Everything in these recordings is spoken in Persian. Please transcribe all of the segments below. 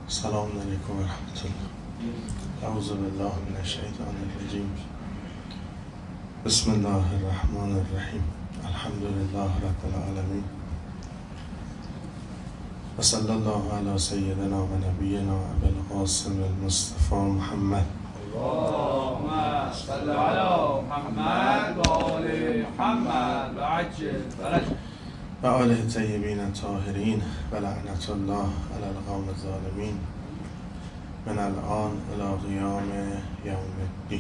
السلام علیکم و رحمت الله. اعوذ بالله من الشیطان الرجیم. بسم الله الرحمن الرحیم. الحمد لله رب العالمین و صلی الله علی سیدنا و نبینا ابی القاسم المصطفى محمد. اللهم صل علی محمد و آل محمد و عجل فرجهم و آله طیبین الطاهرین و لعنت الله علی القوم الظالمین من الان الی قیام یوم الدین.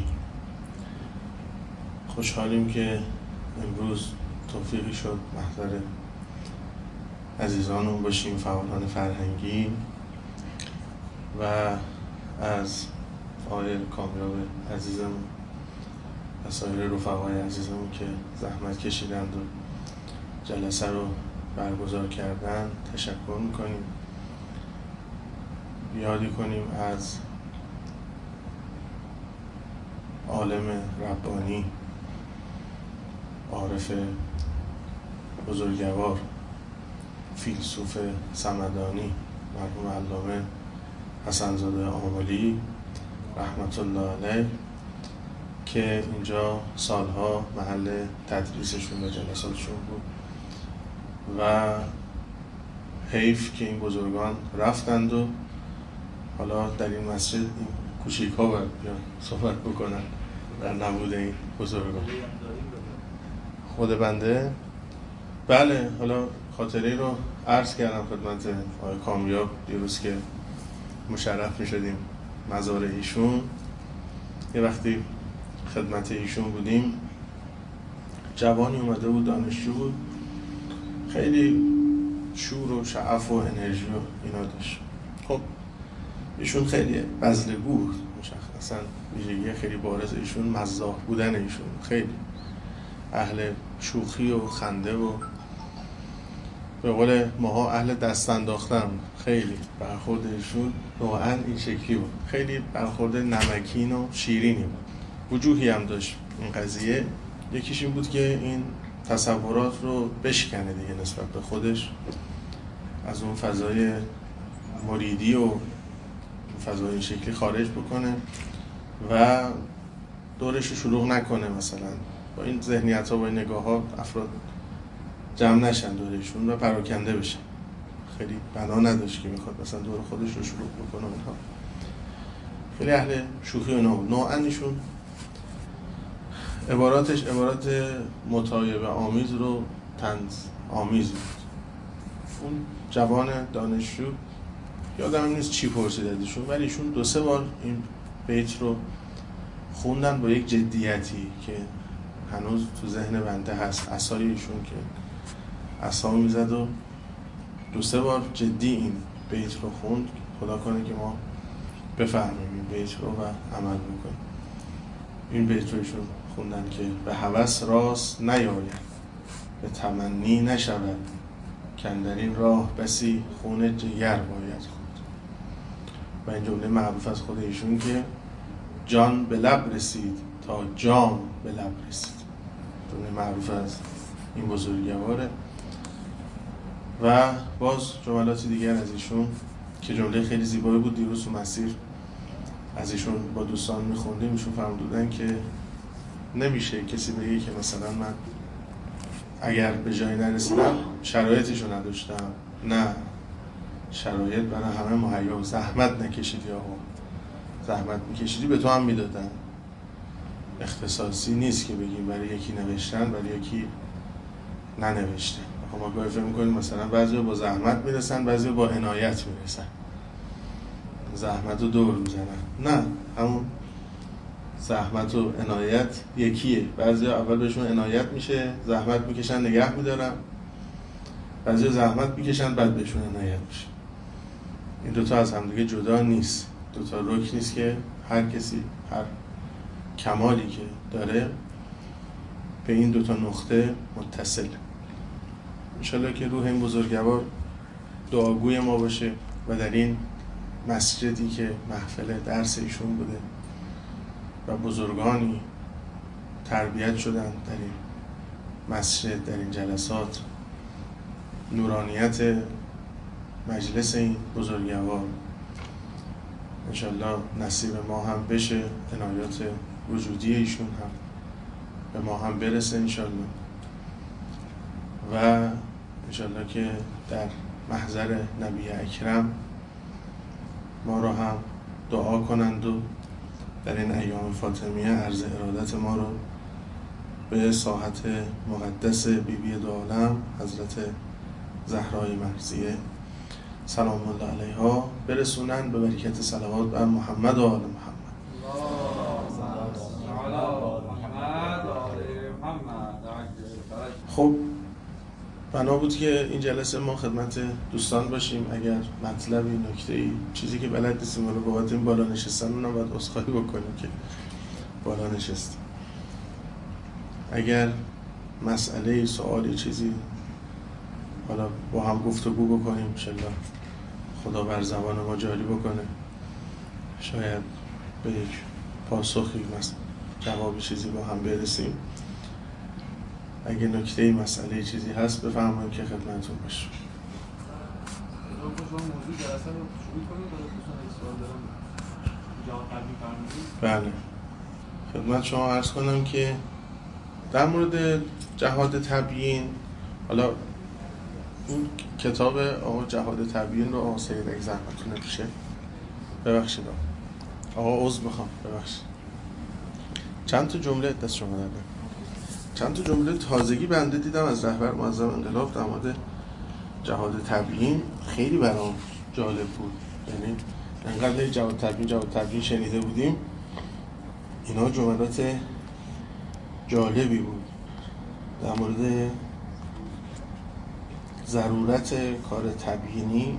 خوشحالیم که امروز توفیقی شد محضر عزیزانمون باشیم، فعالان فرهنگی و از آقای کامیاب عزیزمون و سایر رفقای عزیزمون که زحمت کشیدند و جلسه رو برگزار کردن تشکر میکنیم. یادی کنیم از عالم ربانی، عارف بزرگوار، فیلسوف صمدانی، مرحوم علامه حسن زاده آملی رحمت الله علیه که اینجا سالها محل تدریسشون و جلساتشون بود و حیف که این بزرگان رفتند و حالا در این مسجد این کوچیک ها باید بیان صحبت بکنن در نبود این بزرگان. خود بنده بله، حالا خاطره رو عرض کردم خدمت آقای کامیاب دیروز که مشرف می شدیم مزار ایشون. یه وقتی خدمت ایشون بودیم، جوانی اومده بود، دانشجو بود، خیلی شور و شعف و انرژی و اینا داشت. خب ایشون خیلی بذل‌گو بود، مشخصا ویژگی خیلی بارز ایشون مزاح بودن ایشون، خیلی اهل شوخی و خنده و به قول ماها اهل دست انداختن. خیلی برخورد ایشون واقعا این شکلی بود، خیلی برخورد نمکین و شیرینی بود. وجوهی هم داشت این قضیه. یکیش این بود که این تصورات رو بشکنه دیگه نسبت به خودش، از اون فضای مریدی و فضای این شکلی خارج بکنه و دورش رو شلوغ نکنه. مثلا با این ذهنیت ها، با این نگاه ها افراد جمع نشن دورشون و پراکنده بشن. خیلی بنا نداشت که میخواد مثلا دور خودش رو شلوغ بکنه. اینها خیلی اهل شوخی و نوعا ایشون عبارات متایبه آمیز رو طنز آمیز بود. اون جوان دانشجو یادم نیست چی پرسید ازشون، ولی ایشون 2-3 بار این بیت رو خوندن با یک جدیتی که هنوز تو ذهن بنده هست. عصای ایشون که عصا میزد و 2-3 بار جدی این بیت رو خوند. خدا کنه که ما بفهمیم این بیت رو و عمل بکنیم. این بیت رو ایشون خوندن که به هوس راست نیاید، به تمنی نشود، کاندر این راه بسی خون جگر باید خود. و این جمله معروف از خود ایشون که جان به لب رسید تا جام به لب رسید. جمله معروف از این بزرگواره. و باز جملات دیگر از ایشون که جمله خیلی زیبایی بود. دیروز تو مسیر از ایشون با دوستان میخوندیم، ایشون فرمودن که نمیشه کسی بگه که مثلا من اگر به جایی نرسیدم شرایطشو نداشتم. نه، شرایط برای همه مهیا. زحمت نکشیدی آقا، زحمت میکشیدی به تو هم میدادن. اختصاصی نیست که بگیم برای یکی نوشتن برای یکی ننوشتن. ما گاهی فکر میکنیم مثلا بعضی با زحمت میرسن، بعضی با عنایت میرسن، زحمت رو دور میزنن. نه، همون زحمت و عنایت یکیه. بعضی اول بهشون عنایت میشه، زحمت میکشن نگه میدارن، بعضی زحمت میکشن بعد بهشون عنایت میشه. این دوتا از همدیگه جدا نیست، دوتا رکن نیست که هر کسی هر کمالی که داره به این دوتا نقطه متصل. انشالله که روح این بزرگوار دعاگوی ما باشه و در این مسجدی که محفل درس ایشون بوده و بزرگانی تربیت شدن در این مسجد، در این جلسات، نورانیت مجلس این بزرگوار انشالله نصیب ما هم بشه، عنایات وجودی ایشون هم به ما هم برسه انشالله و انشالله که در محضر نبی اکرم ما رو هم دعا کنند و در این ایام فاطمیه عرض ارادت ما رو به ساحت مقدس بیبی دو عالم حضرت زهرای مرضیه سلام الله علیها برسونند به برکت صلوات بر محمد و آل محمد. خب بنا بود که این جلسه ما خدمت دوستان باشیم. اگر مطلبی، نکته‌ای، چیزی که بلد نیستیم رو بابت این بالا نشستن اونم باید عذرخواهی بکنیم که بالا نشستیم. اگر مسئله، سوالی، چیزی حالا با هم گفتگو بکنیم انشالله خدا بر زبان ما جاری بکنه، شاید به یک پاسخی، جواب چیزی با هم برسیم. اگه نکته مسئله چیزی هست بفرمایید که خدمتتون باشم. بله خدمت شما عرض کنم که در مورد جهاد تبیین، حالا این کتاب آقا جهاد تبیین رو آقا سید اگه زحمتتون نمیشه ببخشید آقا عذر میخوام ببخشید چند تا جمله دست شما دارم، چند تا جمله تازگی بنده دیدم از رهبر معظم انقلاب در مورد جهاد تبیین، خیلی برام جالب بود. یعنی انقدر جهاد تبیین شنیده بودیم، اینا جملات جالبی بود در مورد ضرورت کار تبیینی.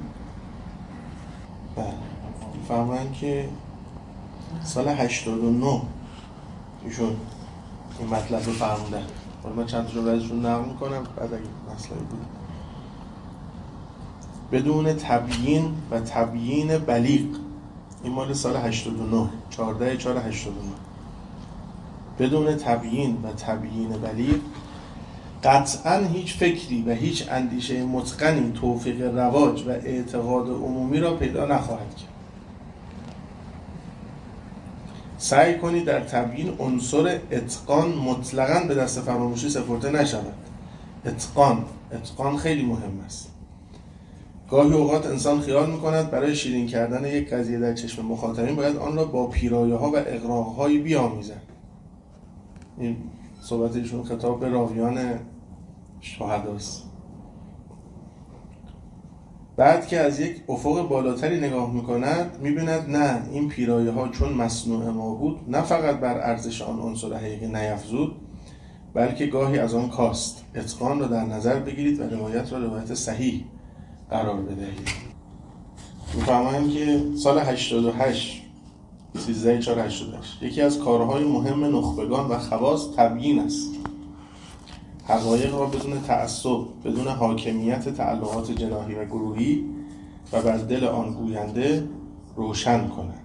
فهمن که سال 89 ایشون این مطلب رو فرمودن. من چند تا جمله ازشون نقل میکنم بعد اگه مسئله بود. بدون تبیین و تبیین بلیغ، این مال سال 89 14/4/89. بدون تبیین و تبیین بلیغ قطعاً هیچ فکری و هیچ اندیشه متقنی توفیق رواج و اعتقاد عمومی را پیدا نخواهد کرد. سعی کنید در تبیین عنصر اتقان مطلقاً به دست فراموشی سپرده نشود. اتقان خیلی مهم است. گاهی اوقات انسان خیال می‌کند برای شیرین کردن یک قضیه در چشم مخاطبین باید آن را با پیرایه‌ها و اغراق‌هایی بیاموزد. این صحبت ایشون خطاب به راویان شهداست. بعد که از یک افق بالاتری نگاه می‌کند می‌بیند نه، این پیرایه‌ها چون مصنوع ما بود نه فقط بر ارزش آن عنصر حقیقی نیفزود بلکه گاهی از آن کاست. اتقان را در نظر بگیرید و روایت را روایت صحیح قرار بدهید. می‌فهمم که سال 88 13/4/88 یکی از کارهای مهم نخبگان و خواص تبیین است. حقایق را بدون تعصب، بدون حاکمیت تعلقات جناحی و گروهی و بر دل آن گوینده روشن کنند.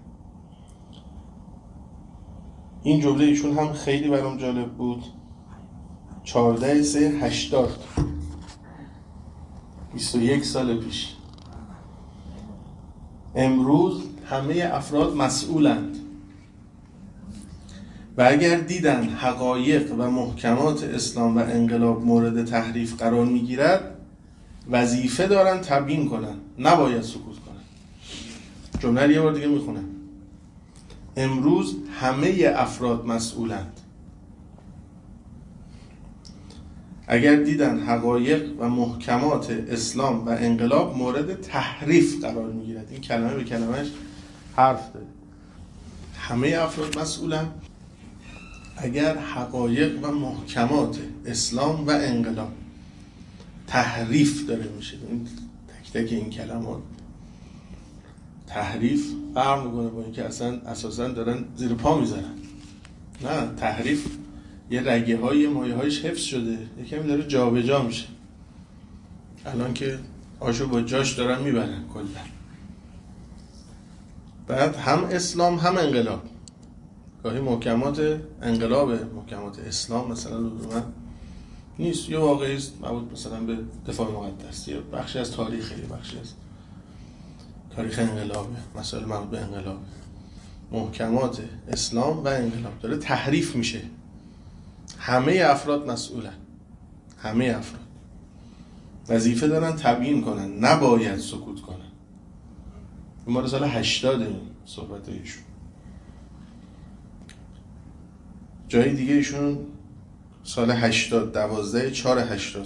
این جمله ایشون هم خیلی برام جالب بود. 14/3/80 21 سال پیش. امروز همه افراد مسئولند و اگر دیدن حقایق و محکمات اسلام و انقلاب مورد تحریف قرار میگیرد وظیفه دارن تبیین کنن، نباید سکوت کنن. جمله رو یه بار دیگه میخونم. امروز همه افراد مسئولند. اگر دیدن حقایق و محکمات اسلام و انقلاب مورد تحریف قرار میگیرد. این کلمه به کلمهش حرف داره. همه افراد مسئولند اگر حقایق و محکمات اسلام و انقلاب تحریف داره میشه. این تک تک این کلمات تحریف فرق میکنه با اینکه اصلا اساسا دارن زیر پا میذارن. نه، تحریف یه رگه های مایه هایش حفظ شده، یکمی داره جا به جا میشه. الان که آشو با جاش دارن میبرن کلا. بعد هم اسلام هم انقلاب، گاهی محکمات انقلاب محکمات اسلام مثلا لزوما نیست، یه واقعی است مربوط مثلا به دفاع مقدس، یه بخشی از تاریخ، یه بخشی از تاریخ انقلابه، مسائل مربوط به انقلاب، محکمات اسلام و انقلاب داره تحریف میشه. همه افراد مسئولن، همه افراد وظیفه دارن تبیین کنن، نباید سکوت کنن. این مال سال 80 این صحبت ایشون. جای دیگه ایشون سال 80 12/4/80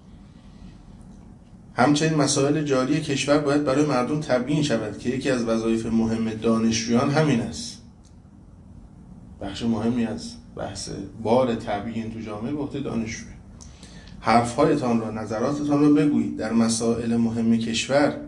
همچنین مسائل جاری کشور باید برای مردم تبیین شود که یکی از وظایف مهم دانشجویان همین است. بخش مهمی از بحث بار تبیین تو جامعه به عهده دانشجویه. حرف‌هایتان را، نظراتتان را بگویید، در مسائل مهم کشور،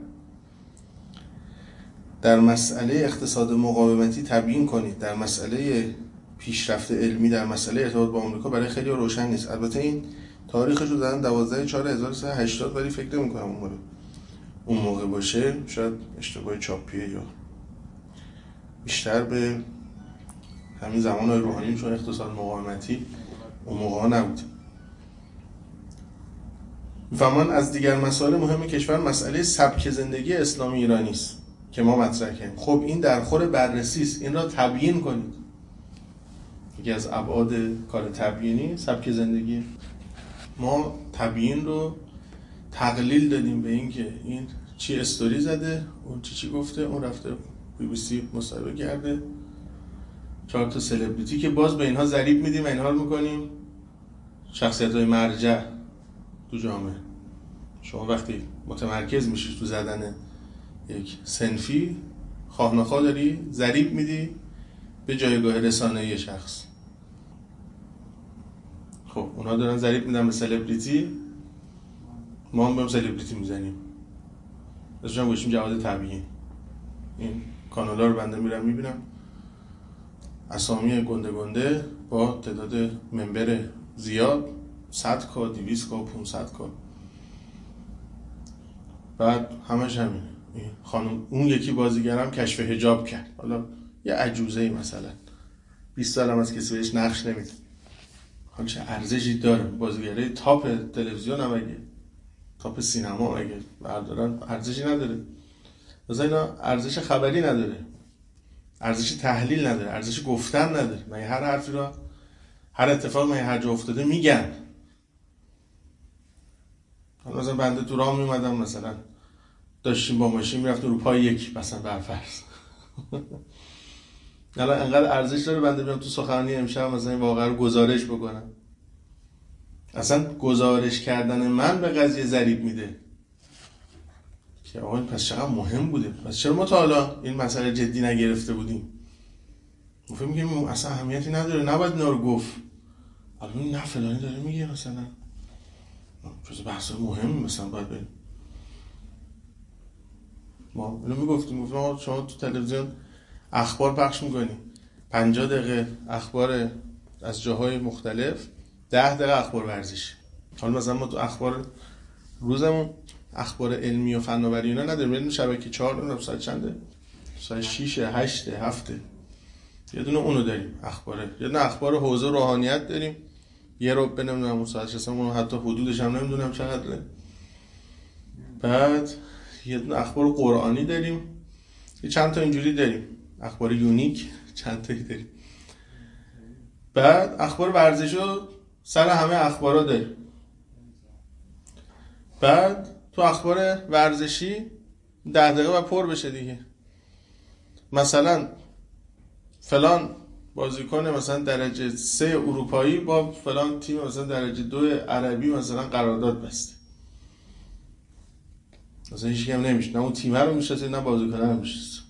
در مسئله اقتصاد مقاومتی تبیین کنید، در مسئله پیشرفت علمی، در مسئله ارتباط با آمریکا برای خیلی روشن نیست. البته این تاریخش رو دادن 12/4/1380 ولی فکر نمی‌کنم اون موقع باشه، شاید اشتباه چاپیه یا بیشتر به همین زمانهای روحانی، چون اقتصاد مقاومتی اون موقع نبود. و از دیگر مسائل مهم کشور مسئله سبک زندگی اسلامی ایرانی است که ما مطرح کردیم. خب این در خور بررسی است، این را تبیین کنید. یکی از ابعاد کار تبیینی سبک زندگی. ما تبیین رو تقلیل دادیم به اینکه این چی استوری زده، اون چی گفته، اون رفته BBC مصاحبه کرده، 4 تا سلبریتی که باز به اینها ضریب میدیم و اینها رو میکنیم شخصیت‌های مرجع تو جامعه. شما وقتی متمرکز میشی تو زدن یک صنفی، خواه نخواه داری ضریب میدی به جایگاه رسانه‌ای شخص. خب اونا دارن ضریب میدن به سلبریتی، ما هم به سلبریتی میزنیم. مثلا گوشیم جواد طبیعی. این کانالا رو بنده میرم میبینم اسامی گنده گنده با تعداد ممبر زیاد، 100K 200K 500K، بعد همش همینه. این خانم اون یکی بازیگرم کشف حجاب کرد، حالا یه عجوزه‌ای مثلا 20 سال هم از کسی بهش نقش نمیده، حالا چه ارزشی داره؟ بازیگرای تاپ تلویزیون هم اگه تاپ سینما اگه بردارن ارزشی نداره. مثلا اینا ارزش خبری نداره، ارزش تحلیل نداره، ارزش گفتن نداره. مگه هر حرفی را، هر اتفاق مگه هر جا افتاده میگن؟ مثلا بنده تو راه میومدم، مثلا داشتیم با ماشین میرفتیم رو پای یک مثلا برفرض الان انقدر ارزش داره بنده بیام تو سخنرانی امشب مثلا این واقعه رو گزارش بکنم. اصلا گزارش کردن من به قضیه ضریب میده که آقا پس چقدر مهم بوده، پس چرا ما تا حالا این مسئله جدی نگرفته بودیم؟ ما فکر می‌کنیم اصلا اهمیتی نداره، نباید اینا رو گفت. الان نه فلانی داره میگه مثلا جزء بحث مهم مثلا باید بریم. ما اینو میگفتیم شما تو تلویزیون اخبار پخش میکنی، 50 دقیقه اخبار از جاهای مختلف، 10 دقیقه اخبار ورزشی. حالا مثلا ما تو اخبار روزمون اخبار علمی و فناوری اینا نداریم، بریم شبکه 4 ساعت چنده؟ ساعت 6 8 7 یه دونه اونو داریم اخباره، یه دونه اخبار حوزه روحانیت داریم، یه رو نمیدونم اون ساعت رسم اونو حتی حدودش هم نمیدونم چقدره. بعد یه دونه اخبار قرآنی داریم، یه چند تا اینجوری داریم، اخبار یونیک چند تایی داریم. بعد اخبار ورزشو سر همه اخبارا داریم. بعد تو اخبار ورزشی 10 دقیقه و پر بشه دیگه. مثلا فلان بازیکن مثلا درجه 3 اروپایی با فلان تیم مثلا درجه 2 عربی مثلا قرارداد بسته. مثلا هیچ کم نمیشه، نه اون تیم رو میشناسه نه بازیکن رو میشناسه.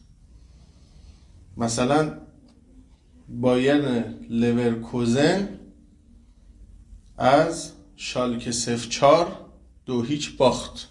مثلا بایرن لورکوزن از شالکه 04 2-0 باخت.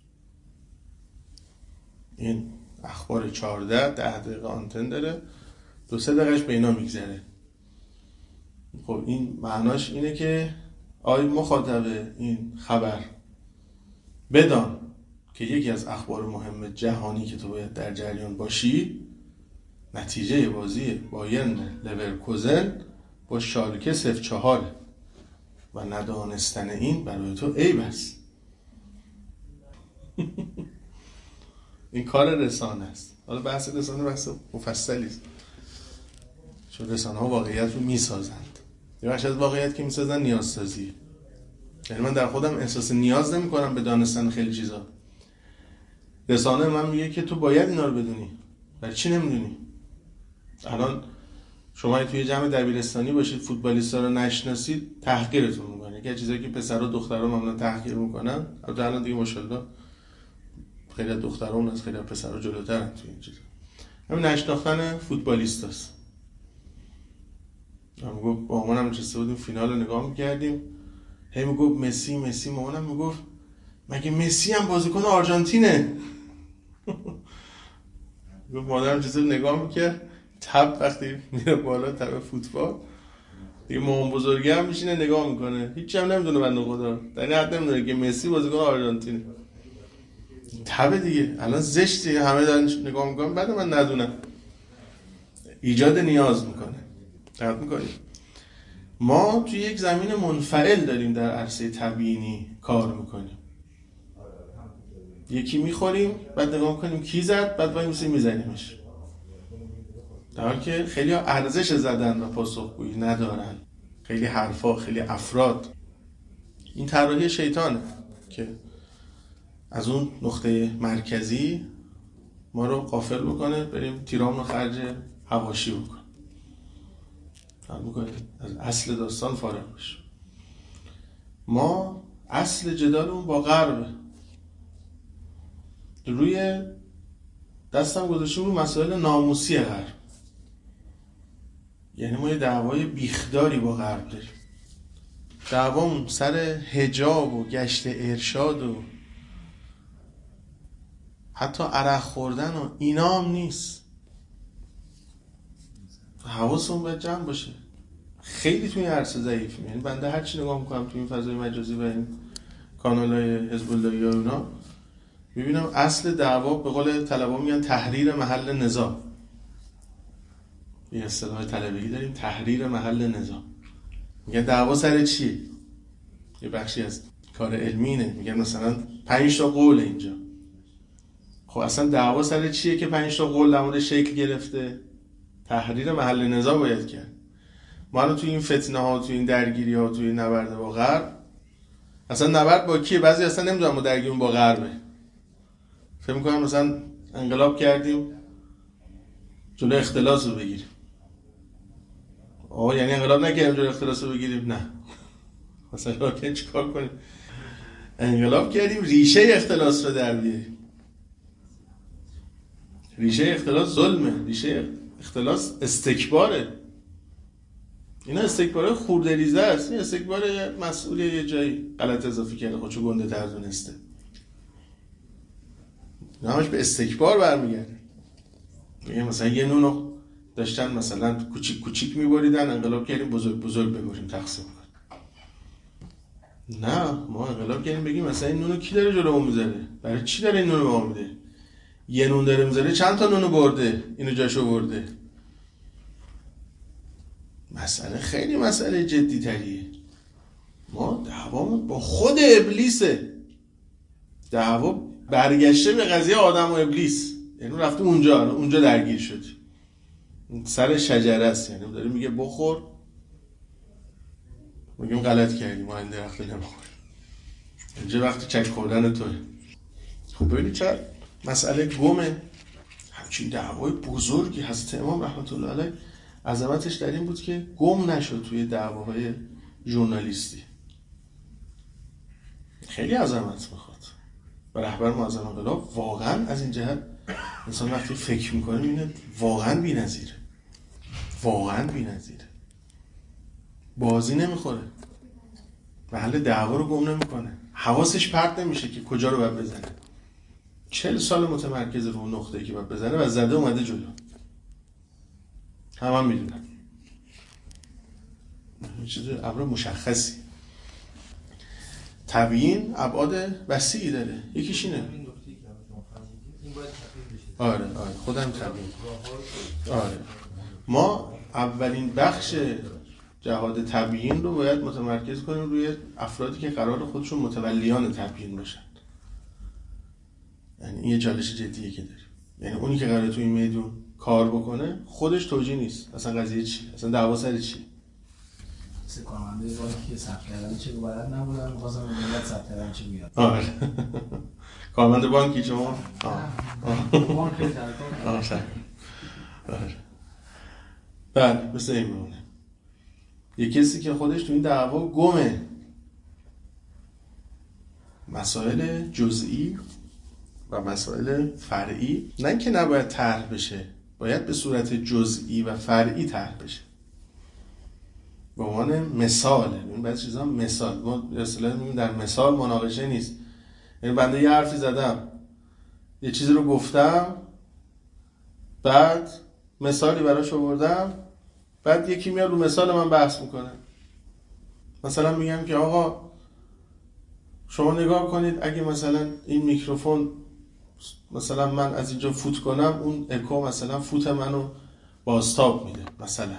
این اخبار 14 10 دقیقه آنتن داره، 2-3 دقیقهش به اینا میگذره. خب این معناش اینه که آی مخاطب این خبر بدان که یکی از اخبار مهم جهانی که تو باید در جریان باشی نتیجه بازی بایرن لورکوزن با شالکه 04 و ندانستن این برای تو عیب است. این کار رسانه است. حالا بحث رسانه بحث مفصلی است، چون رسانه ها واقعیت رو میسازند. یه بخش از واقعیت که میسازن نیازسازی، یعنی من در خودم احساس نیاز نمی کنم به دانستن خیلی چیزا. رسانه من میگه که تو باید اینا رو بدونی، برای چی نمیدونی؟ الان شما توی جمع دبیرستانی باشید، فوتبالیستا رو نشناسید، تحقیرتون میکنه. یکی از چیزایی که پسرا دخترا معمولا تحقیر میکنن، الان دیگه ماشاءالله خیلی از دختران از خیلی از پسرا جلوترن توی این چیزا. همین نشناختن فوتبالیستاست. من با مامانم نشسته بودیم فینال رو نگاه می‌کردیم، هی میگفت مسی مسی، مامانم میگفت مگه مسی هم بازیکن آرژانتینه؟ گفت مادرم چیزا نگاه می‌کرد، تب وقتی میره بالا تب فوتبال دیگه مامان بزرگی هم میشینه نگاه میکنه، هیچ هم نمیدونه بنده خدا، در این حد نمیدونه که مسی بازیکن آرژانتینه. تب دیگه الان زشته همه دارن نگاه میکنن بعد من ندونم. ایجاد نیاز میکنه. دقت میکنیم ما توی یک زمین منفعل داریم در عرصه تبیینی کار میکنیم. یکی میخوریم بعد نگاه میکنیم کی زد، بعد وای میسیم میزنیمش، در حالی که خیلی ها ارزش زدن و پاسخگویی ندارن. خیلی حرفا، خیلی افراد. این طراحی شیطانه که از اون نقطه مرکزی ما رو غافل بکنه، بریم تیرامون رو خرج حواشی بکنه، از اصل داستان فارغ باشیم. ما اصل جدالمون با غربه. روی دستم گذاشتیم رو مسائل ناموسی غرب، یعنی ما یه دعوای بیخداری با غرب داریم. دعوامون سر حجاب و گشت ارشاد و حتی عرق خوردن و اینا هم نیست. حواسمون باید جمع باشه. خیلی توی این عرصه ضعیفیم. یعنی بنده هر چی نگاه میکنم توی این فضای مجازی و این کانال‌های حزب اللهی و اینا، میبینم اصل دعوا به قول طلبا میگن تحریر محل نزاع. یه اصطلاح طلبگی داریم، تحریر محل نزاع. میگن دعوا سر چیه؟ یه بخشی از کار علمی اینه، میگن مثلا 5 تا قول اینجا. خب اصلا دعوا سر چیه که 5 تا قول در مورد شکل گرفته؟ تحریر محل نزاع باید کرد. ما الان توی این فتنه ها، توی این درگیری ها، توی این نبرد با غرب، اصلا نبرد با کیه؟ بعضی اصلا نمیدونن ما درگیریم با غربه. فکر می‌کنم مثلا انقلاب کردیم جلوی اختلاس رو بگیریم. یعنی انقلاب نکردیم جلوی اختلاس رو بگیریم؟ نه. مثلا که چیکار کنیم؟ انقلاب کردیم ریشه اختلاس رو در بیاریم. ریشه اختلاس ظلمه، ریشه اختلاس استکباره. اینا استکباره خوردریزه است. این استکبار مسئول یه جایی غلط اضافی کرده، خودشو گنده تر دونسته. همش به استکبار برمیگرده. میگه مثلا یه نونو داشتن مثلا کوچیک کوچیک میبریدن، انقلاب کردیم بزرگ بزرگ ببریم تقسیم کنیم. نه، ما انقلاب کردیم بگیم مثلا این نونو کی داره جلومون میذاره؟ برای چی داره این نونو به ما میده؟ یه نون داره میذاره، چند تا نونو برده، اینو جاشو برده. مسئله خیلی مسئله جدی تریه. ما دعوامون با خود ابلیسه. دعوا برگشته به قضیه آدم و ابلیس، یعنی رفته اونجا درگیر شد. سر شجره است، یعنی داره میگه بخور، میگیم غلط کردیم، ما این درخت نمیخوریم. اینجا وقتی چک خوردن توه. خب ببینید چه مسئله گمه. همچین دعوای بزرگی حضرت امام رحمت الله علیه عظمتش در این بود که گم نشد توی دعواهای ژورنالیستی. خیلی عظمت میخواد. و رهبر معظم انقلاب واقعا از این جهت انسان وقتی فکر میکنه اینه واقعا بی‌نظیره. واقعا بی‌نظیره. بازی نمیخوره. محل دعوا رو گم نمیکنه. حواسش پرت نمیشه که کجا رو باید بزنه. 40 سال متمرکز رو نقطه‌ای که باید بزنه و زده اومده جلو. هم میدونن. چیز امر مشخصی. تبیین ابعاد وسیعی داره. یکیش اینه. آره خودم تبیین. آره. ما اولین بخش جهاد تبیین رو باید متمرکز کنیم روی افرادی که قرار خودشون متولیان تبیین باشن. یعنی این یه چالش جدیه که داریم. یعنی اونی که قراره تو این میدون کار بکنه خودش توجیه نیست، اصلا قضیه چی، اصلا دعوا سر چی. کارمنده بانکی ثبت کردن چه بلد نبودن، می‌خواستم ملت ثبت کردن چه بیاد. آره کارمند بانکی شما بانک بله مثل این میمونه. یه کسی که خودش تو این دعوا گمه، مسائل جزئی و مسائل فرعی نه اینکه نباید طرح بشه، باید به صورت جزئی و فرعی طرح بشه. به عنوان مثال، این بعضی چیزا مثال، ما اصلا میگیم در مثال مناقشه نیست. یعنی بنده یه حرفی زدم، یه چیزی رو گفتم، بعد مثالی براش آوردم، بعد یکی میاد رو مثال من بحث میکنه. مثلا میگم که آقا شما نگاه کنید اگه مثلا این میکروفون مثلا من از اینجا فوت کنم، اون اکو مثلا فوت منو بازتاب میده مثلا.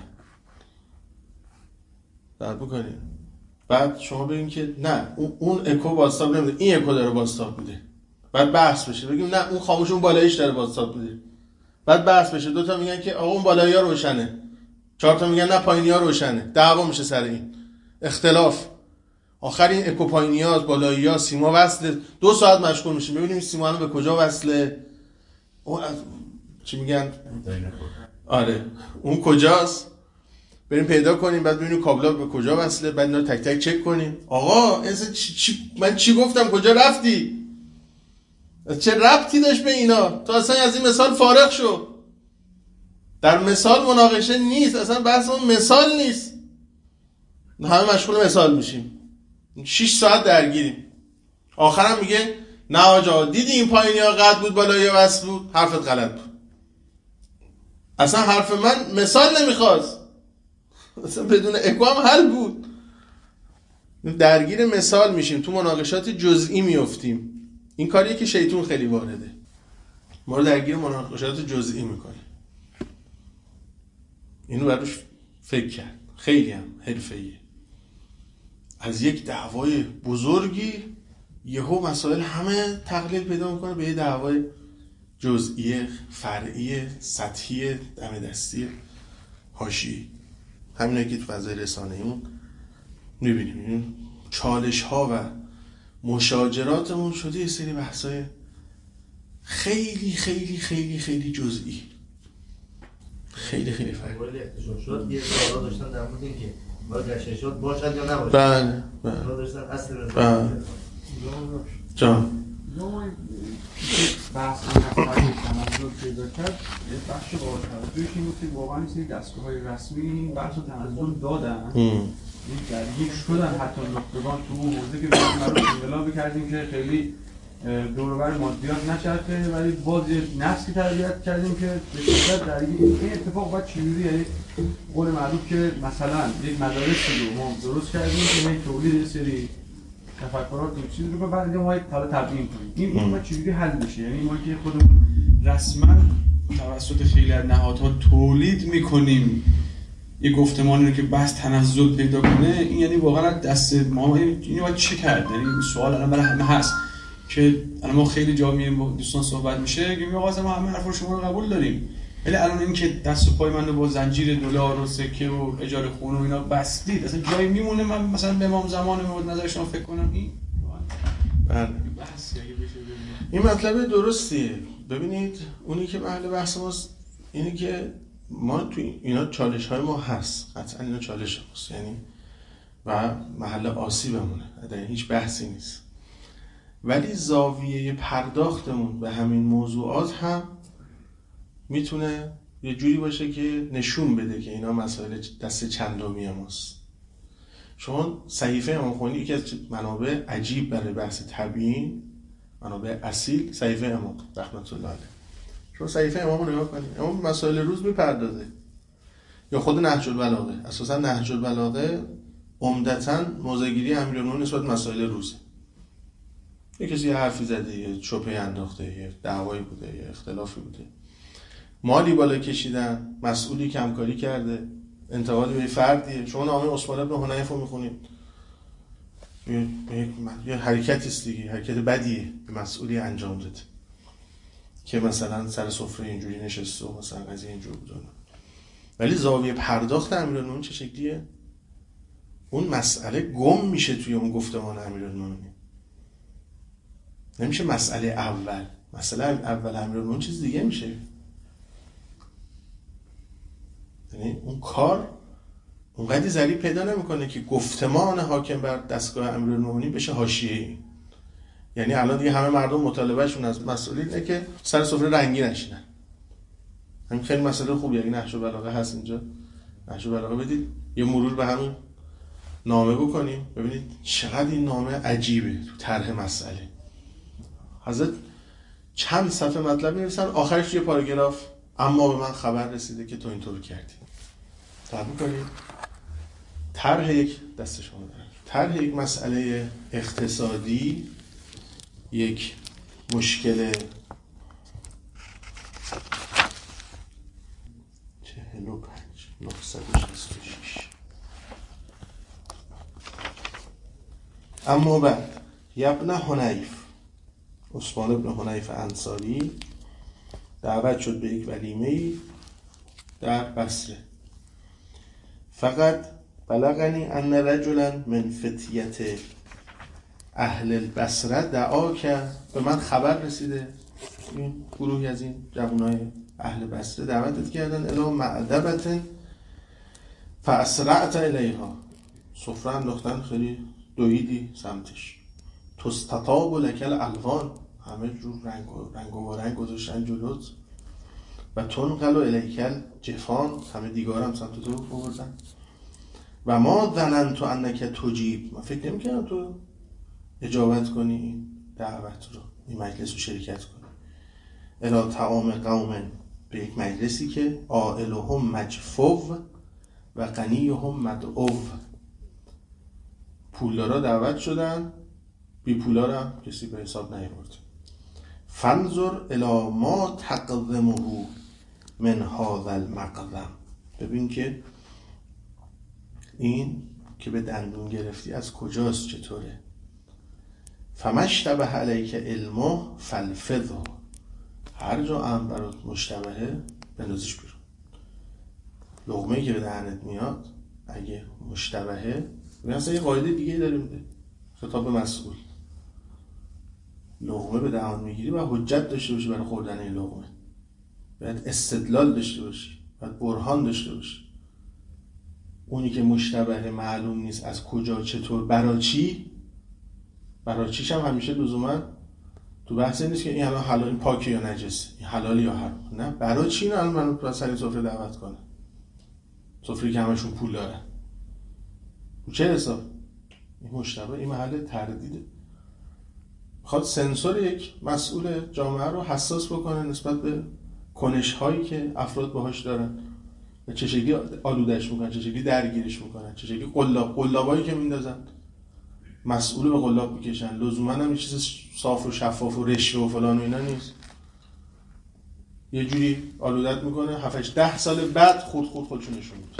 بعد بکنید بعد شما بگین که نه اون اکو بازتاب نمیده، این اکو داره بازتاب میده. بعد بحث بشه، بگیم نه اون خاموش اون بالاییش داره بازتاب میده. بعد بحث بشه، دوتا میگن که آقا اون بالایی‌ها روشنه، 4 تا میگن نه پایینی‌ها روشنه. دعوا میشه سر این اختلاف. آخر این اکو پایینی‌ها بالایی‌ها سیما وصله، 2 ساعت مشغول میشیم ببینیم سیما الان به کجا وصله، اون چی میگن آره اون کجاست، بریم پیدا کنیم، بعد ببینیم کابلا به کجا وصله، بعد اینا تک تک چک کنیم. آقا من چی گفتم، کجا رفتی، چه ربطی داشت به اینا، تو اصلا از این مثال فارغ شو. در مثال مناقشه نیست، اصلا بحث اون مثال نیست، همه مشغول مثال میشیم، 6 ساعت درگیریم. آخرم میگه نه آجا دیدی این پایینی ها قد بود بالایی ها وصل بود، حرفت غلط بود. اصلا حرف من مثال نمیخواست، اصلا بدون اکو هم حل بود. درگیر مثال میشیم، تو مناقشات جزئی میافتیم. این کاریه که شیطون خیلی وارده، ما رو درگیر مناقشات جزئی میکنه. اینو بروش فکر کرد، خیلی هم حرفه‌ایه. از یک دعوای بزرگی یهو مسائل همه تقلیل پیدا میکنه به یه دعوای جزئی، فرعی، سطحی، دم دستی، حاشیه‌ای. همینه که تو فضای رسانه‌ایمون میبینیم. چالش ها و مشاجراتمون شده یه سری بحثای خیلی خیلی خیلی خیلی جزئی، خیلی خیلی فرعی. ولی احتجاجات یه سوالا داشتن در مورد اینکه باید احتجاجات باشد یا نباشد. بله داشتن اصل جان بحث تنزل پیدا کرد. یه بخش با توجهش این بود که واقعا این سری دستگاه‌های رسمی این بحث رو تنزل دادن، این درگیر شدن حتی نخبگان تو اون حوزه که ما رو انقلاب کردیم که خیلی دور و بر مادیات نچرخه، ولی باز یه نسلی تربیت کردیم که به شدت درگیر این اتفاق باید چجوری، یعنی قول معروف که مثلا یک مدارسی رو ما درست کردیم که یک تولید یه سری تفکرات و چیزی رو بعد ما حالا تبیین کنیم. این ما چجوری حل بشه؟ یعنی ما که خودمون رسما توسط خیلی از نهادها تولید میکنیم یه گفتمانی رو که بس تنزل پیدا کنه، این یعنی واقعا دست ما اینو باید چه کرد؟ یعنی سوال الان برای همه هست که الان ما خیلی جا میریم با دوستان صحبت میشه که میگم ما همه حرف شما رو قبول داریم، ولی الان این که دست و پای من رو با زنجیر دلار و سکه و اجاره خونه و اینا بستید، اصلا جایی میمونه من مثلا به امام زمان مورد نظر شما فکر کنم این بله بحثی اگه بشه این مطلب درستیه. ببینید اونی که محل بحث ماست اینه که ما تو اینا چالش های ما هست، قطعا اینا چالش هست، یعنی و محل آسیبمونه، در هیچ بحثی نیست، ولی زاویه پرداختمون به همین موضوعات هم میتونه یه جوری باشه که نشون بده که اینا مسائل دست چندمی ماست. شما صحیفه امام خمینی یکی از منابع عجیب برای بحث تبیین، منابع اصیل صحیفه امام رحمت الله علیه. شما صحیفه امام رو نگاه کنید، امام مسائل روز میپردازه، یا خود نهج البلاغه. اساسا نهج البلاغه عمدتاً موضع‌گیری امیرالمومنین نسبت مسائل روزه. یه کسی یه حرفی زده، یه چوپه انداخته، یه دعوایی بوده، یه اختلافی بوده، مالی بالا کشیدن، مسئولی کمکاری کرده، انتقادی به فردیه. شما نامه عثمان بن حنیف رو میخونید، یه حرکتی است دیگه، حرکت بدیه به مسئولی انجام داده. که مثلا سر سفره اینجوری نشسته و مثلا قضیه اینجوری بود. ولی زاویه پرداخت امیرالمومنین چه شکلیه؟ اون مسئله گم میشه توی اون گفتمان امیرالمومنین. نمیشه مسئله اول. مسئله اول امیرالمومنین چیز دیگه میشه. یعنی اون کار اونقدی ذریع پیدا نمیکنه که گفتمان حاکم بر دستگاه امیرالمومنین بشه حاشیه‌ای. یعنی الان دیگه همه مردم مطالبهشون از مسئولین اینه که سر سفره رنگی نشینن. همین خیلی مسئله خوبیه. اگه نحو بلاغه هست اینجا، نحو بلاغه بدید یه مرور به همون نامه بکنیم ببینید چقدر این نامه عجیبه تو طرح مسئله. حضرت چند صفحه مطلب می‌نویسن، آخرش یه پاراگراف اما به من خبر رسیده که تو اینطور کردی. تعریف می‌کنید طرح یک دست شما دارم. طرح یک مسئله اقتصادی، یک مشکل 45966. اما بعد ابن حنیف، عثمان ابن حنیف انصاری دعوت شد به یک ولیمه‌ای در بصره. فقط بلغنی ان رجلا من فتیت اهل البصره دعا کرد، به من خبر رسیده این گروهی از این جوانای اهل بصره دعوتت کردن الی معدبت فاسرعت الیها، سفره انداختن خیلی دویدی سمتش، تستطاب لک الالوان، همه جور رنگ و رنگ گذاشتن جلوت، و تنقل الیک جفان، همه دیگار هم سمت تو بردن. و ما ظننت انک تجیب، من فکر نمی‌کردم تو اجابت کنی این دعوت رو، این مجلس رو شرکت کنی. الی طعام قوم، به یک مجلسی که عائلهم مجفو و غنیهم مدعو، پولدارا دعوت شدن، بی پولدارا هم کسی به حساب نیاورد. فانظر الی ما تقدمه من هذا المقدم، ببین که این که به دندون گرفتی از کجاست، چطوره. فمشتبه علیک علمه فالفظه، هر جا هم برات مشتبهه بندازش بیرون. لقمه‌ای که به دهنت میاد اگه مشتبهه، مثلا یه قاعده دیگه داریم، خطاب مسئول، لقمه به دهان میگیری و حجت داشته باشی برای خوردن این لقمه، باید استدلال داشته باشی، باید برهان داشته باشی. اونی که مشتبه معلوم نیست از کجا، چطور، برای چی، برای چیش هم همیشه لزوما تو بحث نیست که این الان حلال، این پاکه یا نجسه، این حلال یا حرام، نه برای چی نه. الان منو تو سر سفره دعوت کنه، سفره که همشون پول دارن، چه حساب؟ این مشتبه، این محل تردیده. میخواد سنسور یک مسئول جامعه رو حساس بکنه نسبت به کنش هایی که افراد باهاش دارن و چه شکلی آلودش میکنن، چه شکلی درگیرش میکنن، چه شکلی قلابایی که میندازن، مسئول به قلاب میکشن. لزوما هم یه چیز صاف و شفاف و رشوه و فلان و اینا نیست. یه جوری آلودت میکنه 7-10 سال بعد خودشون نشون میده.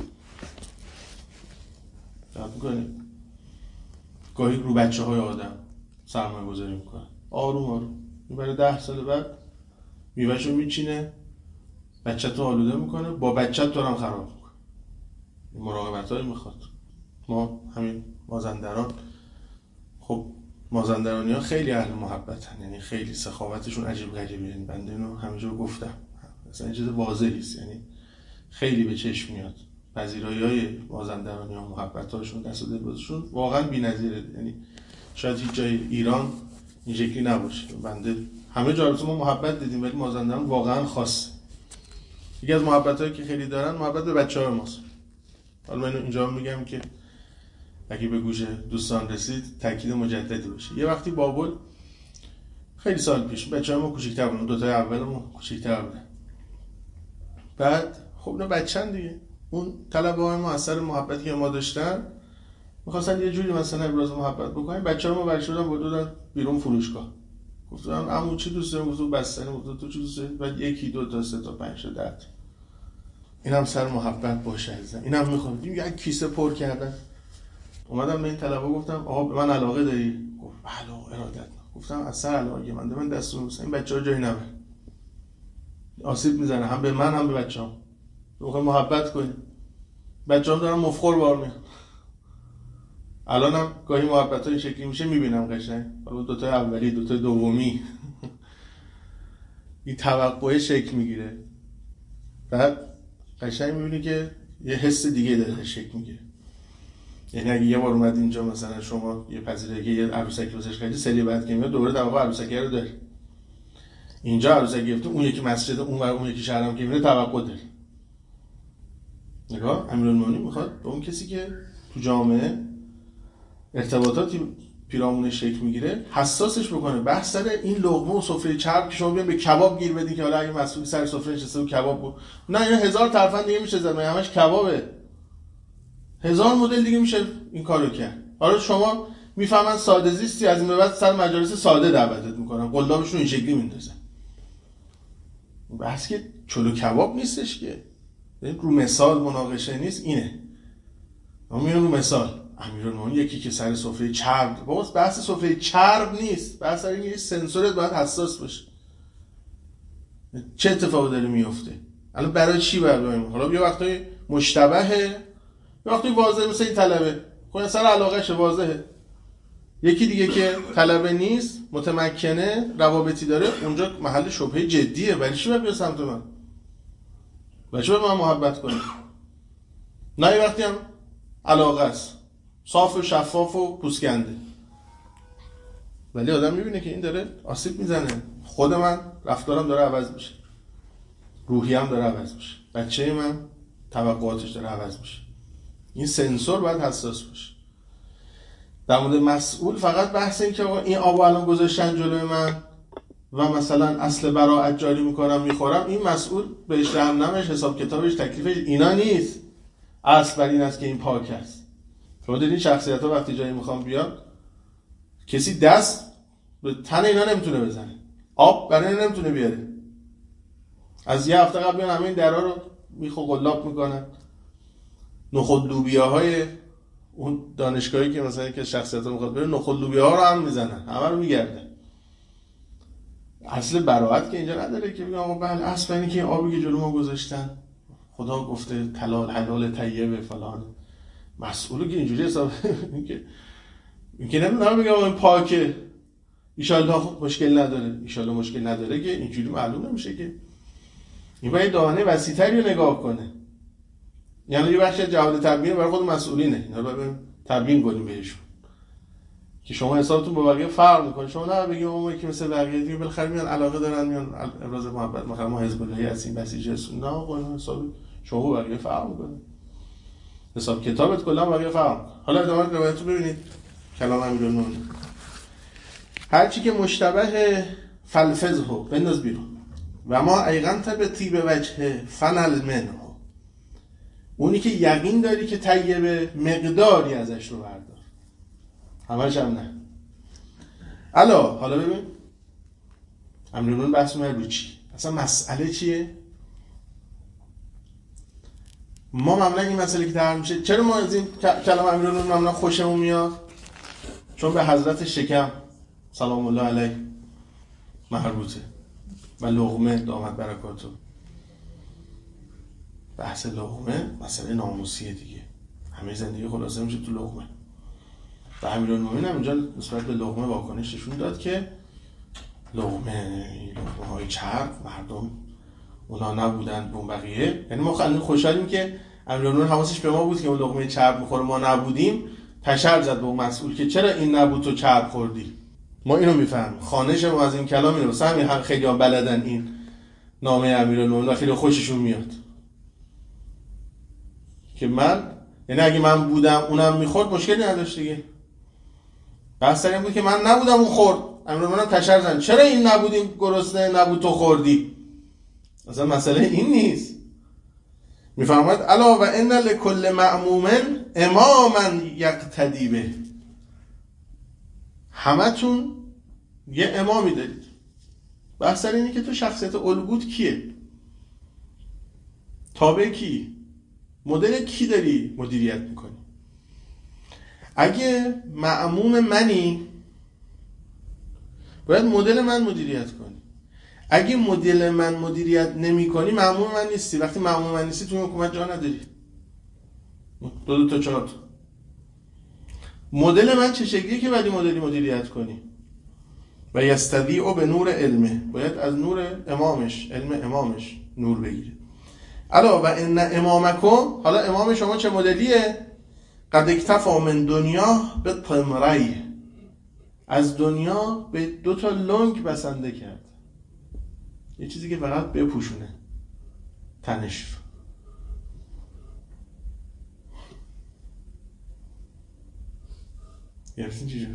دقت میکنید گاهی رو بچه های آدم سرمایه گذاری میکنن، آروم برای 10 سال بعد میوهشو میچینه، بچه‌تو آلوده میکنه، با بچه‌ت تو هم خراب میکنه. مراقبتایی میخواد. ما همین مازندران، خب مازندرانی ها خیلی اهل محبتن، یعنی خیلی سخاوتشون عجیب غریبه. یعنی بنده اینو همینجا گفتم، مثلا این چیز واضحی است، یعنی خیلی به چشم میاد پذیرایی‌های مازندرانی ها، محبتاشون، دست و دلبازشون واقعا بی‌نظیره. یعنی شاید هیچ جای ایران این شکلی نباشه. بنده همه جا رو ما محبت دیدیم ولی مازندران واقعا خاصه. یکی از محبتایی که خیلی دارن محبت به بچه‌های ماست. حالا من اینجا میگم که اگه به گوش دوستان رسید تاکید مجددی بشه. یه وقتی بابل خیلی سال پیش بچه‌ها ما کوچیک‌تر بودن، دو تا اولمون کوچیک‌تر بودن. بعد خب اینا بچه‌ن دیگه، اون طلبه‌های ما اثر محبتی که ما داشتن می‌خواستن یه جوری مثلا ابراز محبت بکنن. بچه‌ها ما برشون بردن بیرون فروشگاه. گفتن عمو چی دوست داری؟ گفتم بستنی. گفتم تو چی دوست داری؟ بعد 1 2 تا 3 تا 5 تا 10 تا. اینم سر محبت باشه عزیزم. اینم می‌خوام. یک کیسه پر کردن. اومدم به این طلبه گفتم آقا به من علاقه داری؟ گفت بله ارادت. گفتم از سر علاقه من دستور می‌دم این بچه‌ها جایی نبر. آسیب میزنه، هم به من هم به بچه‌ام. میخوام محبت کنیم، بچه‌ام دارن مفخور بار میان. الانم گاهی محبت‌ها این شکلی میشه میبینم قشنگ، حالا دو تا اولی دو تا دومی این توقع شکل میگیره، بعد قشنگ میبینی که یه حس دیگه داره شکل میگیره. یعنی اگه یه بار اومد اینجا مثلا شما یه پذیرایی یه عروسکی واسش خریدی، سری بعد که میاد دوباره توقع عروسکی رو داری. اینجا عروسکی گرفته، اون یکی مسجد اون یکی شهرام که میره توقع داره. نگاه امیرالمومنین میخواد به اون کسی که تو جامعه ارتباطاتی پیرامونش شکل میگیره حساسش بکنه. بحث سر این لقمه و سفره چرب که شما بیان به کباب گیر بدین که حالا اگه مسئول سر سفره نشسته و کباب بود، نه اینا هزار ترفند دیگه میشه زد، همش کبابه، هزار مدل دیگه میشه این کارو کرد. حالا شما میفهمن ساده زیستی، از این به بعد سر مجالس ساده دعوتت میکنن، قلابشون این شکلی میندازن. بحث که چلو کباب نیستش که، رو مثال مناقشه نیست، اینه ما میریم رو مثال. امیرالمومنین یکی که سر سفره چرب، بابا بحث سفره چرب نیست، بحث سر اینکه سنسورت باید حساس باشه چه اتفاقی داره میفته. الان برای چی برای حالا یه وقتایی مشتبهه، یه وقتایی واضحه، مثل این طلبه خود سر علاقهشه واضحه، یکی دیگه که طلبه نیست متمکنه روابطی داره، اونجا محل شبهه جدیه. برای چی باید بیاد سمت من؟ برای چی باید من محبت کنم؟ نه یه وقتی هم علاقه است، صاف و شفاف و پوسکنده، ولی آدم میبینه که این داره آسیب میزنه. خود من رفتارم داره عوض میشه، روحیم داره عوض میشه، بچه من توقعاتش داره عوض میشه. این سنسور باید حساس باشه. در مورد مسئول فقط بحث این که این آبو الان گذاشتن جلوی من و مثلا اصل براءت جاری میکنم میخورم، این مسئول بهش جهنمش، حساب کتابش، تکلیفش اینا نیست. اصل بر این است که این پاک است. شما دیدین شخصیت ها وقتی جایی میخوام بیان، کسی دست به تن اینا نمیتونه بزنه، آب برای اینا نمیتونه بیاره. از یه هفته قبل همین درها رو میخو قلاب میکنن. نخود لوبیاهای اون دانشگاهی که مثلا که شخصیت ها میخواد بره، نخود لوبیاها رو هم میزنن، همه رو میگرده. اصل براءت که اینجا نداره که بگم آقا بله اصل اینه که این آبی که جلو ما گذاشتن خدا گفته تلال حلال طیبه فلان، مسئولو که اینجوری حساب اینکه نمیدونم بگم این پاکه ان شاءالله مشکل نداره، ان شاءالله مشکل نداره، که اینجوری معلوم نمیشه که این باید دانه وسیع‌تری رو نگاه کنه. یعنی یه بخش جهاد تبیین برای خود مسئولینه، اینا رو باید تبیین کنیم بهشون که شما حسابتون با بقیه فرق میکنه. شما نه بگید اون که مثل بقیه دیگه بالاخره میان علاقه دارن، میان ابراز محبت مثلا ما حزب اللهی هستیم بسیج هستیم، نه قانون حساب شما با بقیه فرق میکنه، حساب کتابت کلا بقیه فرق. حالا ادامه روایت رو ببینید کلام امیرالمومنین. هر چی که مشتبه فلفظه بنداز بیرون و ما ایقنت به طیب وجه فنل منه، اونی که یقین داری که طیبه مقداری ازش رو بردار، همش هم نه. حالا ببین امیرالمومنین بحث می‌کنه رو چی؟ اصلا مسئله چیه؟ ما معمولا این مسئله که طرح میشه، چرا ما از این کلام امیرالمومنین معمولا خوشمون میاد؟ چون به حضرت شکم سلام الله علیه مربوطه و لقمه دامت برکاتو. بحث لقمه مسئله ناموسیه دیگه، همه زندگی خلاصه میشه تو لقمه. و امیرالمومنین هم اینجا نسبت به لقمه واکنش نشون داد که لقمه های چرب مردم اونا نبودن به اون بقیه. یعنی ما خیلی خوشحالیم که امیرالمومنین حواسش به ما بود که اون لقمه چرب میخوره، ما نبودیم، تشر زد به اون مسئول که چرا این نبود تو چرب خوردی. ما اینو میفهمیم. خانش ما از این کلام اینه، واسه همین خیلی ها بلدن این نامه امیرالمومنین و خیلی خوششون میاد که من، یعنی اگه من بودم اونم میخورد مشکلی نداشت دیگه. بحث این بود که من نبودم اون خورد، امیرالمومنین تشر زد چرا این نبودیم گرسنه نبود تو خوردی. اصلا مسئله این نیست. میفرماید الا و ان لکل مأموم اماما یقتدی به، همتون یه امامی دارید. بحث اینه که تو شخصیت الگوت کیه، تابع کی، مدل کی داری مدیریت میکنی. اگه مأموم منی باید مدل من مدیریت کنی. اگه مدل من مدیریت نمی کنی مأمور من نیستی. وقتی مأمور من نیستی تو حکومت جا نداری. دو تا چهار تا. مدل من چه شکلیه که بعدی مدلی مدیریت کنی؟ و یستضیع به نور علمه، باید از نور امامش، علم امامش نور بگیره. الا و ان امامکم، حالا امام شما چه مدلیه؟ قد اکتفا من دنیا به طمری، از دنیا به 2 تا لنگ بسنده کرد، یه چیزی که فقط بپوشونه تنش رو. یعنی چیزی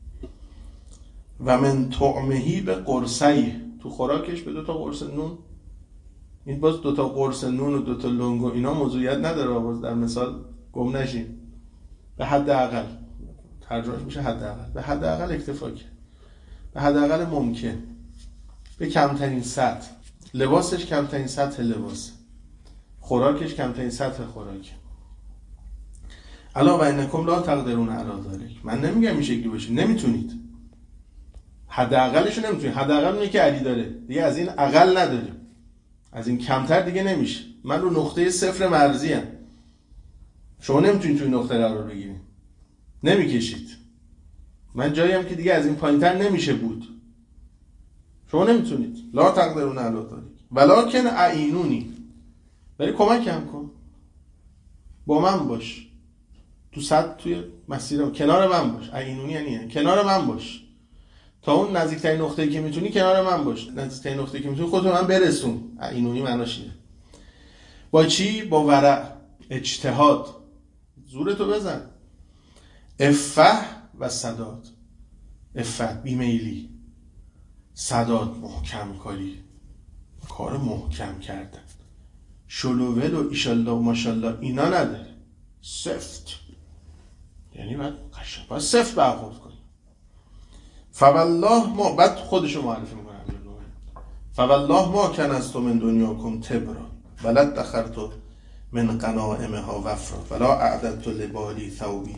و من طعمهی به قرصی، تو خوراکش به 2 تا قرص نون. این باز 2 تا قرص نون و 2 تا لنگ و اینا موضوعیت نداره، باز در مثال گم نشین. به حد اقل ترجمه میشه حد اقل، به حد اقل اکتفا کرد، به حد اقل ممکن، به کمترین سطح. لباسش کمترین سطح لباس، خوراکش کمترین سطح خوراک. الا و انکم لا تقدرون علی ذلک، من نمیگم این شکلی باشید، نمیتونید، حداقلش رو نمیتونید. حداقل اونه که علی داره دیگه، از این اقل نداریم، از این کمتر دیگه نمیشه. من رو نقطه صفر مرزی ام، شما نمیتونید توی نقطه قرار بگیرید، نمیکشید. من جاییم که دیگه از این پایینتر نمیشه بود، شما نمیتونید. لا تقدرون علی ذلک ولکن اعینونی، ولی کمکم کن، با من باش، تو صد توی مسیرم کنار من باش. اعینونی یعنی کنار من باش، تا اون نزدیکترین نقطه‌ای که میتونی کنار من باش، نزدیکترین نقطه‌ای که میتونی خودت من برسون. اعینونی معناش اینه. با چی؟ با ورع، اجتهاد، زورتو بزن. افه و سداد، افه بیمیلی، سداد محکم کاری، کار محکم کردن. شلوول و ایشالله و ماشالله اینا نداره، سفت، یعنی باید قشنگ، باید سفت برخورد کنی. فوالله ما، بعد خودشو معرفی میکنه فوالله ما کنست من دنیاکم تبرا ولد دخرت من غنائمها وفرا ولا اعددت لبالی ثوبی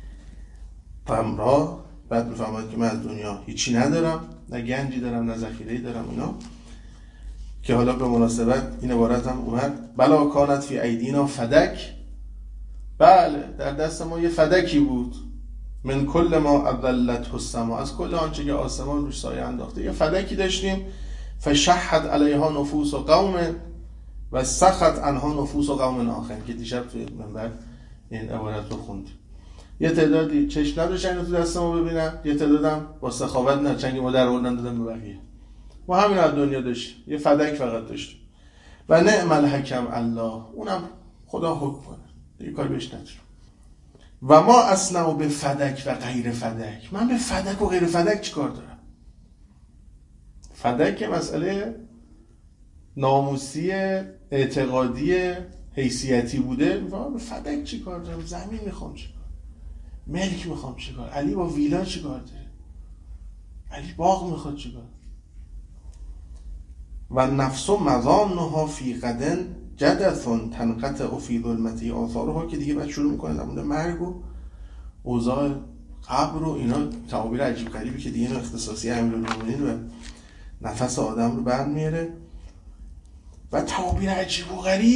طمرا. بعد میفهمد که من از دنیا هیچی ندارم، نه گنجی دارم نه ذخیره‌ای دارم اینا. که حالا به مناسبت این عبارت هم اومد بلا کانت فی ایدینا فدک، بله در دست ما یه فدکی بود، من کل ما اضلته السما، از کل آنچه که آسمان روش سایه انداخته یه فدکی داشتیم. فشحت علیها نفوس قوم و سخت عنها نفوس قوم آخر، که دیشب توی منبر این عبارت رو خوندیم. یه تعدادی چشم نداشتن تو دست ما ببینن، یه تعدادم با سخاوت نه چنگ ما در آوردن دادن به بقیه. ما همین از دنیا داشتیم، یه فدک فقط داشتیم. و نعم الحکم الله، اونم خدا حکم کنه دیگه، کاری بهش ندارم. و ما اصلا به فدک و غیر فدک، من به فدک و غیر فدک چیکار دارم؟ فدک مسئله ناموسی، اعتقادی، حیثیتی بوده. به فدک چیکار دارم؟ زمین میخوام چیکار، ملک میخوام چیکار، علی با ویلا چیکار داره، علی باغ میخواد چیکار. و نفس مظانها فی غدن جدثن تنقطع فی ظلمتی آثارها، که دیگه بعد شروع میکنه در مورد مرگ و اوضاع قبر و اینا، تعابیر عجیب غریبی که دیگه اختصاصی امیرالمومنین و نفس آدم رو بند میاره. و تعابیر عجیب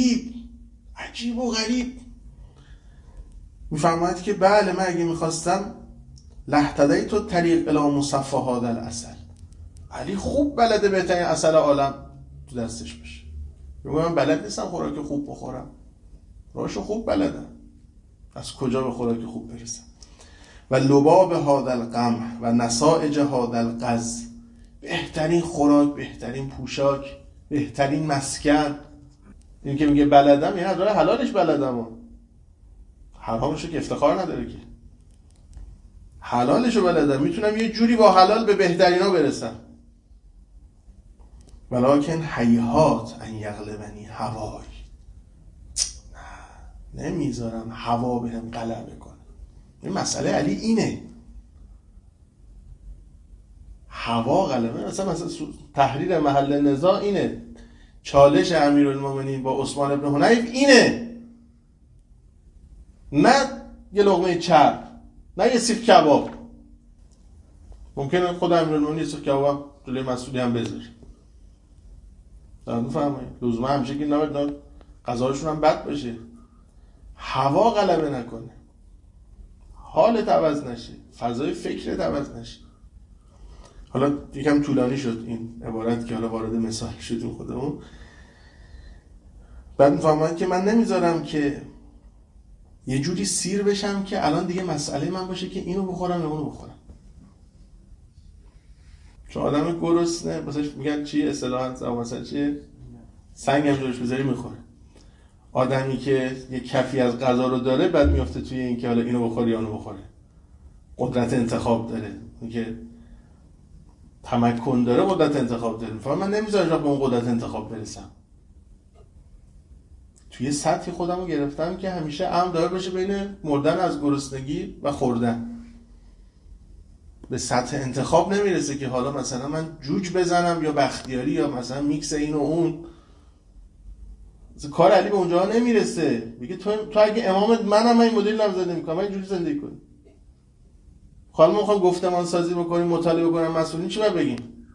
و غریب میفرماید که بله من اگه میخواستم لهتدیت الطریق الی مصفى هذا العسل، علی خوب بلده بهترین عسل عالم تو دستش باشه. من بلد نیستم خوراک خوب بخورم، راهشو خوب بلدم، از کجا به خوراک خوب برسم. و لباب هذا القمح و نسائج هذا القز، بهترین خوراک، بهترین پوشاک، بهترین مسکن. این که میگه بلدم یعنی از راه حلالش بلدم، حرامشو که افتخار نداره که، حلالشو بلدم، میتونم یه جوری با حلال به بهترینا برسم. ولکن هیهات ان یغلبنی هوای، نمیذارم هوا بهم غلبه کنه. این مسئله علی اینه، هوا غلبه. مثلا تحریر محل نزاع اینه، چالش امیرالمومنین با عثمان ابن حنیف اینه، نه یه لقمه چرب، نه یه سیخ کباب. ممکنه خود امیرالمومنین یه سیخ کباب جلوی مسئولی هم بذاره، میفهمید لزوما همیشه که نباید غذاشون هم بد باشه، هوا غلبه نکنه، حالت عوض نشه، فضای فکرت عوض نشه. حالا یکم طولانی شد این عبارت که حالا وارد مثال شدیم خودمون. بعد میفهمید که من نمیذارم که یه جوری سیر بشم که الان دیگه مسئله من باشه که اینو بخورم یا اونو بخورم. چون آدم گرسنه واسش میگن چی اصطلاحاً مثلا چیه؟ سنگ هم جلوش بذاری میخوره. آدمی که یه کفی از غذا رو داره بعد میفته توی این که حالا اینو بخوره یا اونو بخوره. قدرت انتخاب داره. این که تمکن داره قدرت انتخاب داره. فهم من نمیذارم به اون قدرت انتخاب برسم. توی سطحی خودم رو گرفتم که همیشه امن داره باشه بین مردن از گرسنگی و خوردن. به سطح انتخاب نمیرسه که حالا مثلا من جوج بزنم یا بختیاری یا مثلا میکس این و اون. کار علی به اونجا نمیرسه. میگه تو اگه امامت منم این مدل زندگی میکنم، من اینجوری زندگی کنم. حالا ما میخوام گفتمان سازی بکنیم، مطالعه بکنیم، مسئولین چی باید بگیم؟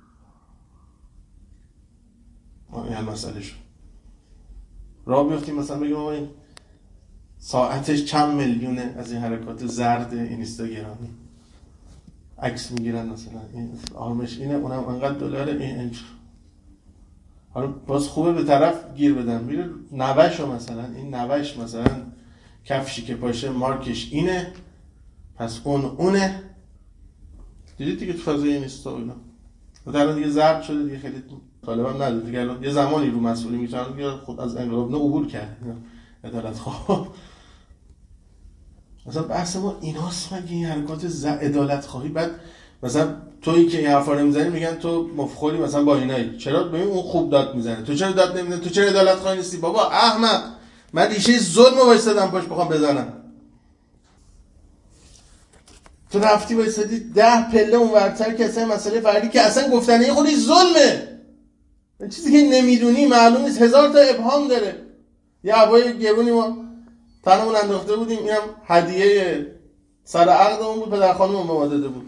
این مسئله شد. راه بیفتیم مثلا بگیم ما این ساعتش چند میلیونه از این حرکات زرد اینستاگرامی عکس میگیرن، مثلا این آرمش اینه، اونم انقدر دلار این. حالا باز خوبه به طرف گیر بدن، میره نوشو مثلا این نوش مثلا کفشی که پاشه مارکش اینه، پس اونه. دیدید دیگه تو فضای اینستا اینا الان دیگه ضرب شده دیگه، خیلی طالبم نداره دیگه. الان یه زمانی رو مسئولی میتونن دیگه خود از انقلاب نه عبور کرد عدالت خواه. مثلا بحث ما ایناست، مگه این حرکات عدالت خواهی؟ بعد مثلا تویی که این حرفا رو میزنی میگن تو مفخوری مثلا با اینایی، چرا ببین اون خوب داد میزنه تو چرا داد نمیزنی؟ تو چرا عدالت خواهی نیستی؟ بابا احمق، من ریشه ظلم رو وایسادم پاش بخوام بزنم، تو رفتی وایسادی 10 پله اونورتر که اصلا مسئله فردی که اصلا گفتنه خودش ظلمه، این چیزی که نمیدونی معلوم نیست، هزار تا ابهام داره. یه عبای گرونی ما تنمون انداخته بودیم، اینم هدیه سر عقدمون بود، پدر خانممون به ما داده بود.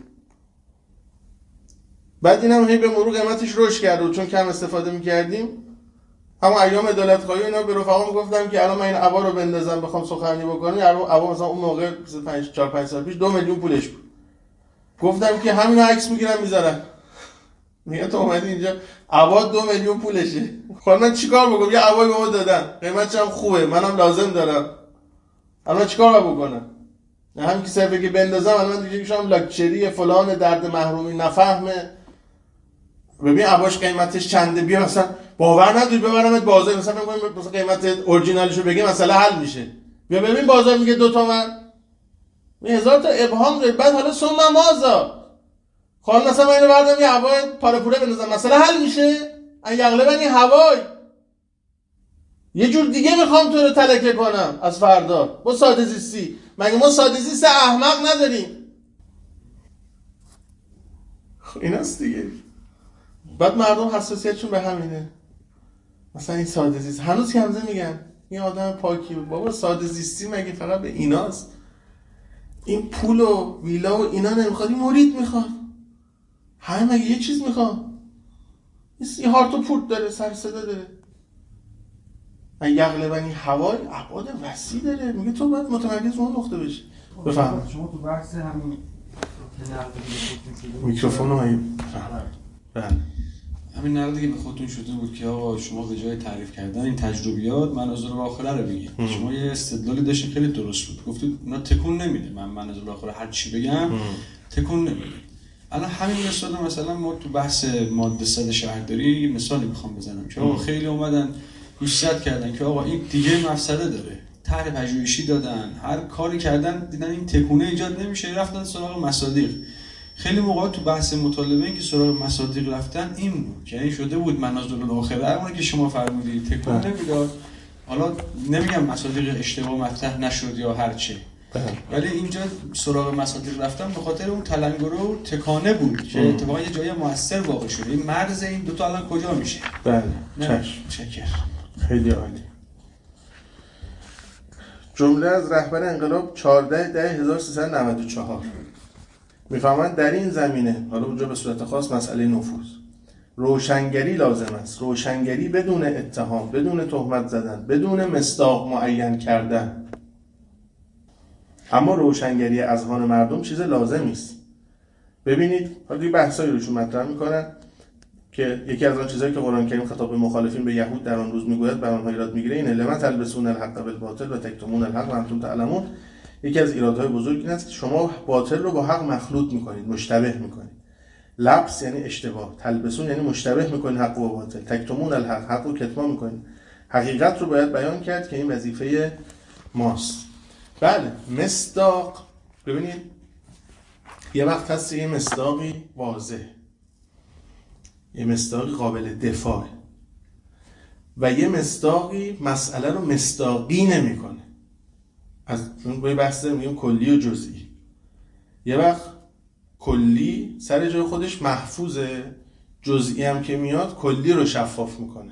بعد اینم هی به مرور قیمتش رشد کرد و چون کم استفاده می‌کردیم، اما ایام عدالت خواهی اینا به رفقام گفتم که الان من این عبا رو بندازم بخوام سخنرانی بکنم، عبا مثلا اون موقع 4-5 سال پیش 2 میلیون پولش بود. گفتم که همین عکس میگیرم میذارم. میگه تو اومدی اینجا عبا 2 میلیون پولشه. خب من چیکار بکنم؟ یه عبای به ما دادن، قیمتش هم خوبه، منم لازم دارم. الان چیکار بکنم؟ همین که صرفه که بندازم الان دیگه میشم لاکچری فلان درد محرومی نفهمه. ببین عباش قیمتش چنده، بیا مثلا باور نداری ببرمت بازار، مثلا میگم مثلا قیمت اورجینالشو بگی مثلا حل میشه. بیا ببین بازار میگه 2 تومن. این هزار تا ابهام داره. بعد حالا ثم ماذا؟ خب مثلا من اینو بردم یه هوای پاره بندازم مثلا حل میشه؟ این یغلبنی هوای یه جور دیگه میخوام تو رو تلکه کنم از فردا با ساده زیستی. مگه ما ساده زیست احمق نداریم؟ خب ایناست دیگه. بعد مردم حساسیتشون به همینه. مثلا این ساده زیست هنوز که همزه میگن این آدم پاکی بود. بابا ساده زیستی مگه فقط به ایناست؟ این پول و ویلا و اینا نمیخواد، این مرید میخواد. همه مگه یه چیز میخواد؟ این هارت و پورت داره، سر صدا داره. این یغلبنی هوای ابعاد وسیع داره. میگه تو باید متمرکز اون نقطه بشی. بفهم. شما تو بحث همین میکروفون رو بله. همین نقدی که به خودتون شده بود که آقا شما به جای تعریف کردن این تجربیات مناظر الاخره رو بگید. شما یه استدلالی داشتین خیلی درست بود. گفتید اونا تکون نمیده. من مناظر الاخره هر چی بگم تکون نمیده. الان همین مثلا ما تو بحث ماده 100 شهرداری مثالی میخوام بزنم که آقا خیلی اومدن گوشزد کردن که آقا این دیگه مفسده داره. طرح پژوهشی دادن، هر کاری کردن، دیدن این تکونه ایجاد نمیشه، رفتن سراغ مصادیق. خیلی موقع تو بحث مطالبه این که سراغ مصادیق رفتن این بود که این شده بود مناظر الاخره اون که شما فرمودید تکون نمیداد. حالا نمیگم مصادیق اشتباه مطرح نشد یا هر چه، ولی اینجا سراغ مصادیق رفتن به خاطر اون تلنگر و تکانه بود که اتفاقا یه جای موثر واقع شده. این مرز این دو تا الان کجا میشه؟ بله چشم. خیلی عالی. جمله از رهبر انقلاب 14/1394 میفهمند در این زمینه، حالا اونجا به صورت خاص مسئله نفوذ، روشنگری لازم است. روشنگری بدون اتهام، بدون تهمت زدن، بدون مصداق معین کردن. اما روشنگری اذهان مردم چیز لازمی است. ببینید حالا بحثایی روشون مطرح میکنن که یکی از آن چیزایی که قرآن کریم خطاب به مخالفین به یهود در آن روز میگوید بر آنها ایراد میگیره اینه: لمن تلبسون الحق بالباطل و تکتمون الحق و انتم تعلمون. یکی از ایرادهای بزرگ این است که شما باطل رو با حق مخلوط میکنید، مشتبه میکنید. لبس یعنی اشتباه، تلبسون یعنی مشتبه میکنید حق و باطل، تکتمون الحق، حق رو کتمان میکنید. حقیقت رو باید بیان کرد که این وظیفه ماست. بله، مصداق. ببینید یه وقت هست یه مصداقی واضح، یه مصداقی قابل دفاع و یه مصداقی مسئله رو مصداقی نمیکنه. از چون با بحث میگیم کلی و جزئی. یه وقت کلی سر جای خودش محفوظه، جزئی هم که میاد کلی رو شفاف میکنه.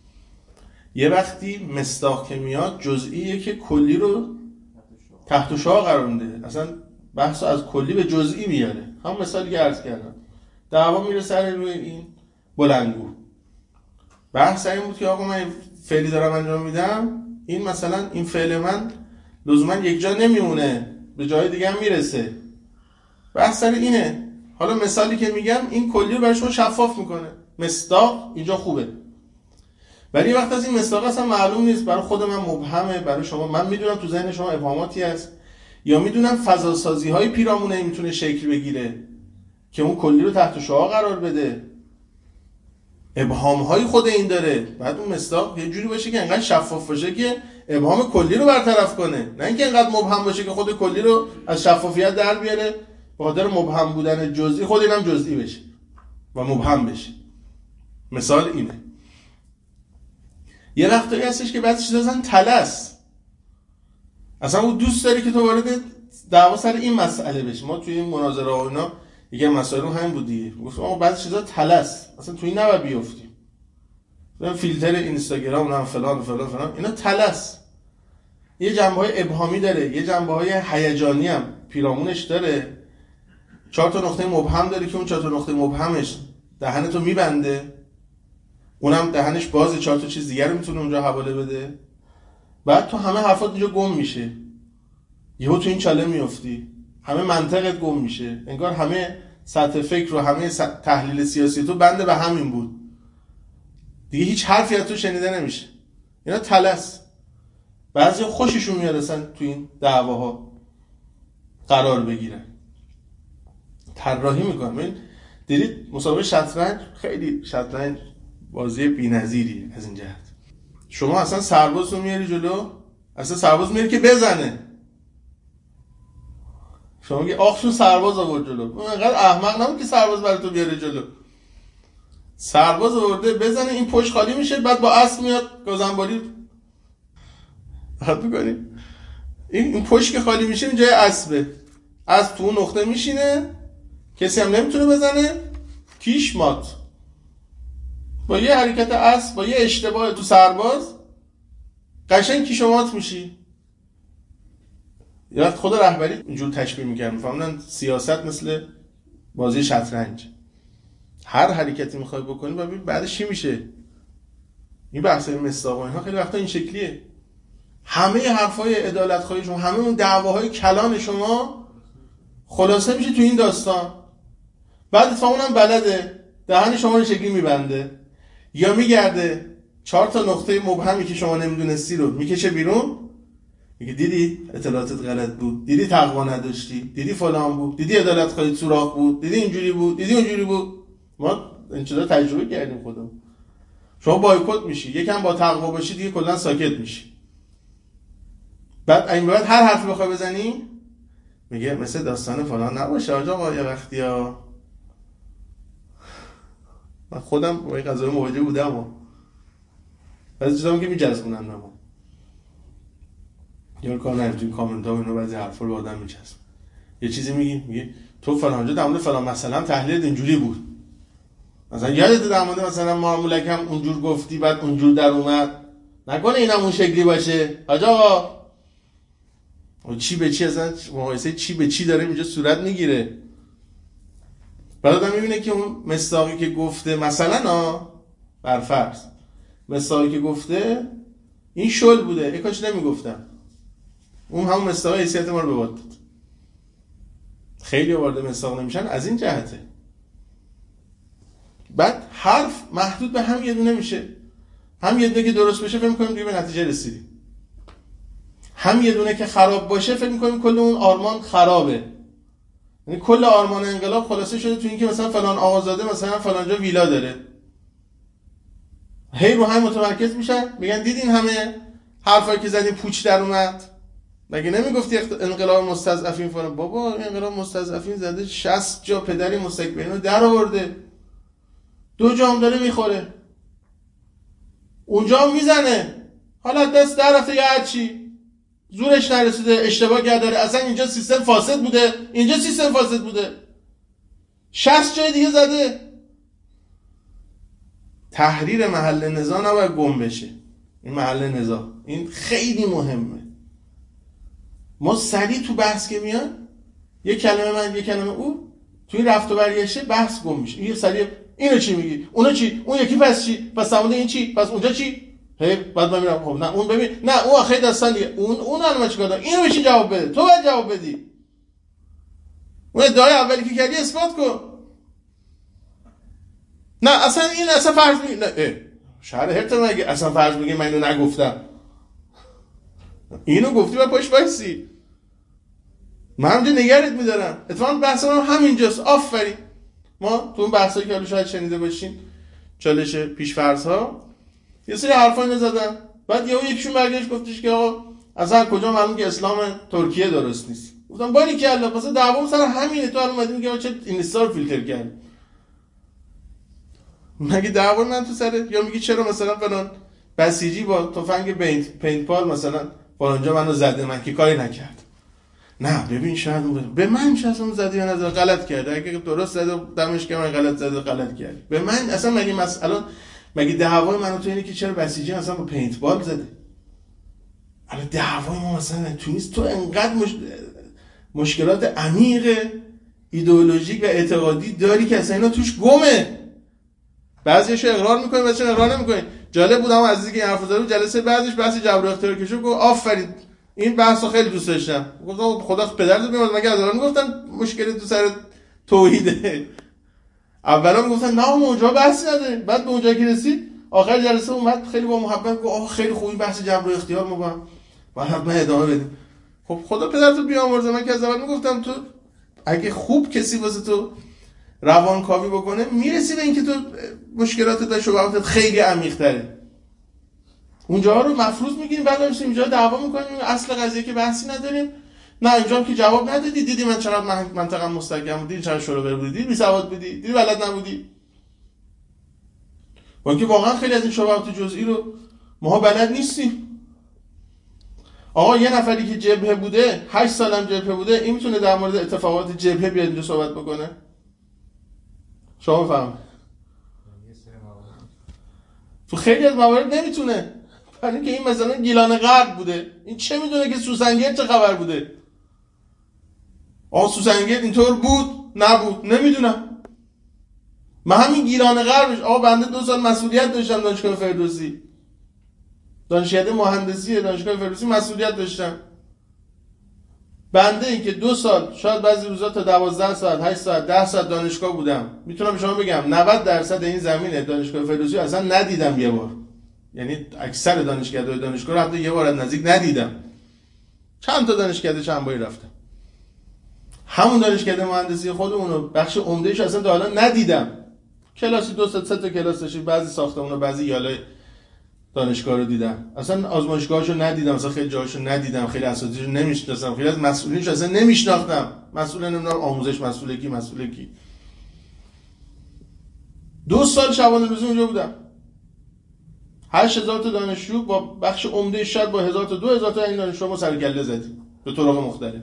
یه وقتی مصداق که میاد جزئیه که کلی رو تحت شعاع قرار میده، اصلا بحث از کلی به جزئی میاره. هم مثالی که عرض کردم، دعوا میره سر روی این بلندگو. بحث این بود که آقا من فعلی دارم انجام میدم، این مثلا این فعل من لزوما یک جا نمیمونه، به جای دیگه هم میرسه. بحث سر اینه. حالا مثالی که میگم این کلی رو برای شما شفاف میکنه. مصداق اینجا خوبه، ولی یه وقت از این مصداق اصلا معلوم نیست، برای خود من مبهمه، برای شما من میدونم تو ذهن شما ابهاماتی هست، یا میدونم فضاسازی های پیرامونه میتونه شکل بگیره که اون کلی رو تحت شعاع قرار بده. ابهام های خود این داره. بعد اون مصداق یه جوری باشه که انقدر شفاف باشه که ابهام کلی رو برطرف کنه، نه اینکه انقدر مبهم باشه که خود کلی رو از شفافیت در بیاره، به خاطر مبهم بودن جزئی خود اینم جزئی بشه و مبهم بشه. مثال اینه. یه وقتایی هستش که بعضی چیزا اصلا طلس، اصلا اون دوست داره که تو وارد دعوا سر این مسئله بشی. ما توی این مناظره ها اینا یکی از مسائل همین بود دیگه، گفتم آقا بعضی چیزا طلس، اصلا توی این نباید بیافتیم. مثلا فیلتر اینستاگرام و فلان و فلان فلان، اینا طلس. یه جنبه‌های ابهامی داره، یه جنبه‌های هیجانی هم پیرامونش داره. 4 تا نقطه مبهم داره که اون 4 تا نقطه مبهمش دهنتو میبنده، اونم دهنش بازه، 4 تا چیز دیگه رو میتونه اونجا حواله بده. بعد تو همه حرفات اینجا گم میشه، یهو تو این چاله میافتی، همه منطقت گم میشه، انگار همه سطح فکر و همه تحلیل سیاسی تو بنده به همین بود دیگه، هیچ حرفی از تو شنیده نمیشه. اینا طلس. بعضی خوششون میاد اصلا تو این دعواها قرار بگیرن، طراحی میکنن. ببین دیدید مسابقه شطرنج، خیلی شطرنج بازی بی‌نظیریه از این جهت. شما اصلا سرباز رو میاری جلو، اصلا سرباز میاری که بزنه، شما میگه آخشون سرباز آورد جلو. اون انقدر احمق نبود که سرباز برای تو بیاره جلو. سرباز آورده بزنه، این پشت خالی میشه، بعد با اسب میاد گازنبالی حد میکنی. این پشت که خالی میشه این جای اسبه، اسب تو اون نقطه میشینه، کسی هم نمیتونه بزنه، کیش مات. با یه حرکت اسب، با یه اشتباه تو سرباز قشنگ کیش مات میشی. یا خود رهبری اینجور تشبیه میکرد، میفهمن سیاست مثل بازی شطرنج، هر حرکتی میخوای بکنی و ببین بعدش چی میشه. این بحثای مصداق و اینها خیلی وقتا این شکلیه. همه حرفای عدالت خواهی شما، همه اون دعواهای کلان شما خلاصه میشه تو این داستان. بعد اتفاقا اونم بلده دهن شما رو شکلی میبنده، یا میگرده 4 تا نقطه مبهمی که شما نمیدونستی رو میکشه بیرون، میگه دیدی اطلاعاتت غلط بود، دیدی تقوا نداشتی، دیدی فلان بود، دیدی عدالت خواهی سوراخ بود، دیدی اینجوری بود، دیدی اونجوری بود. ما این چیزا تجربه کردیم خودمون. شما بایکوت میشی، یکم با تقوا باشی دیگه کلا ساکت میشی. بعد این بعد هر حرفی بخوای بزنی میگه مثل داستان فلان نباشه آقا، یه وقتیا من خودم با این قضیه مواجه بودم و بعضی چیزا که میچسبونن ما یا کار نمیتونی کامنت ها و اینو بعضی حرفا رو آدم میچسبن. یه چیزی میگه تو فلان جا در مورد فلان مثلا تحلیل اینجوری بود، مثلا یادت در مورد مثلا معاملک هم اونجور گفتی بعد اونجور در اومد، نکنه اینم اون شکلی باشه آقا. چی به چی اصلا مقایسه چی به چی داره اینجا صورت میگیره. بعد آدم میبینه که اون مصداقی که گفته مثلا برفرض مصداقی که گفته این شل بوده، کاش نمیگفتم، اون همون مصداق حیثیت ما رو به باد داد. خیلی وارد مصداق نمیشن از این جهته. بعد حرف محدود به هم یه دونه میشه، هم یه دونه که درست بشه فکر می‌کنیم دیگه به نتیجه رسیدیم، هم یه دونه که خراب باشه فکر می‌کنیم کل اون آرمان خرابه. یعنی کل آرمان انقلاب خلاصه شده تو این که مثلا فلان آقازاده مثلا فلان جا ویلا داره. هی رو هم متمرکز میشن، میگن دیدین همه حرفایی که زدیم پوچ در اومد، مگه نمیگفتی انقلاب مستضعفین فلان؟ بابا انقلاب مستضعفین زده 60 جا پدری مستکبرین رو در آورده، 2 جا هم داره میخوره، اونجا هم میزنه، حالا دست در رفته یا هرچی زورش نرسیده، اشتباه کرده، اصلا اینجا سیستم فاسد بوده، اینجا سیستم فاسد بوده، 60 جای دیگه زده. تحریر محل نزاع نباید گم بشه. این محل نزاع این خیلی مهمه. ما سریع تو بحث که میان یک کلمه من یک کلمه او تو این رفت و برگشته بحث گم میشه. این سریع اینو چی میگی؟ اونو چی؟ اون یکی پس چی؟ پس سمونه این چی؟ پس اونجا چی؟ هی بعد من میرم خب نه اون ببین نه اون آخه داستان دیگه اون الان چیکار داره؟ اینو بشین جواب بده. تو باید جواب بدی. اون ادعای اولی که کردی اثبات کن. نه اصلا این اصلا فرض میگه نه شهر هرت مگه اصلا فرض میگه من اینو نگفتم. اینو گفتی و پاش وایسی. من همونجا نگرت میدارم. اتفاقا بحث ما همینجاست. آفرین. ما تو اون بحثایی که شاید شنیده باشین چالش پیش‌فرض ها یه سری حرفا نزدن، بعد یکیشون برگشت گفتش که آقا اصلا کجا معلوم که اسلام ترکیه درست نیست. گفتم باری کلا واسه دعوام سر همینه، تو الان اومدی میگی چه اینستا رو فیلتر کردی. مگه دعوا من تو سر یا میگی چرا مثلا فلان بسیجی با تفنگ پینت پال مثلا فلانجا منو زده، من که کاری نکرد. نه ببین شاید به من چه زدی یا نزد غلط کرده، اگه درست زده دمش که من غلط زده غلط کرد. به من اصلا مگه مسئله مگه دعوای منو تو اینه که چرا بسیجی مثلا با پینت بال زده؟ الان دعوای ما مثلا تو نیست، تو انقدر مشکلات عمیق ایدئولوژیک و اعتقادی داری که اصلا اینا توش گمه. بعضیشو اقرار میکنیم بعضیشو اقرار نمیکنیم. جالب بود اما عزیزی که این حرفو زد جلسه بعدش بحث جبر و اختیار کشو گفت آفرین این بحثو خیلی دوست داشتم. گفتم خدا پدرت بیاد مگه از الان میگفتن مشکل تو سر توحیده. اولا میگفتن نه اونجا بحثی نداره، بعد به اونجا که رسید آخر جلسه اومد خیلی با محبت گفت آه خیلی خوب این بحث جبر و اختیار ما با حتما ادامه بدیم. خب خدا پدرتو بیامرزه، من که از اول میگفتم تو اگه خوب کسی واسه تو روانکاوی بکنه میرسی به اینکه تو مشکلاتت و شبهاتت خیلی عمیق‌تره. اونجا رو مفروض میگیریم بعد میشیم اینجا دعوا میکنیم اصل قضیه که بحثی نداریم. نه اینجا هم که جواب ندادی، دیدی من چقدر منطقه مستحکم بودی، چقدر شلوغ بودی، دیدی بی سواد بودی، دیدی بلد نبودی. ولی که واقعا خیلی از این شبهات جزئی رو ما بلد نیستیم. آقا یه نفری که جبهه بوده 8 سالم جبهه بوده این میتونه در مورد اتفاقات جبهه بیاد اینجا صحبت بکنه؟ شما بفهم. تو خیلی از موارد نمیتونه، برای اینکه این مثلا گیلان غرب بوده، این چه میدونه که سوسنگرد چه خبر بوده؟ سوسنگرد اینطور بود نبود نمیدونم. من همین گیلان غربش بنده 2 سال مسئولیت داشتم دانشگاه فردوسی، دانشکده مهندسی دانشگاه فردوسی مسئولیت داشتم. بنده این که 2 سال شاید بعضی روزا تا 12 ساعت 8 ساعت 10 ساعت دانشگاه بودم، میتونم به شما بگم 90% این زمینه دانشگاه فردوسی اصلا ندیدم یه بار. یعنی اکثر دانشگاه‌های دانشگاه رو حتی یه بار از نزدیک ندیدم. چند تا دانشکده چند باری رفتم. همون دانشکده مهندسی خودمون رو بخش عمده‌اش اصلا تا الان ندیدم. کلاسی 2 تا 3 تا کلاس داشتیم، بعضی ساختمونا بعضی یالای دانشگاه رو دیدم، اصلا آزمایشگاهاشو ندیدم، اصلا خیلی جاهاشو ندیدم، خیلی اساتیدشو نمیشناسم، خیلی از مسئولینشو اصلا نمیشناختم. مسئول نمیدونم آموزش مسئول کی 2 سال شبانه روزی اونجا بودم. 8000 تا دانشجو با بخش عمده شاید با 1000 تا 2000 تا این دانشجو ما سر کله زدیم به طرق مختلف.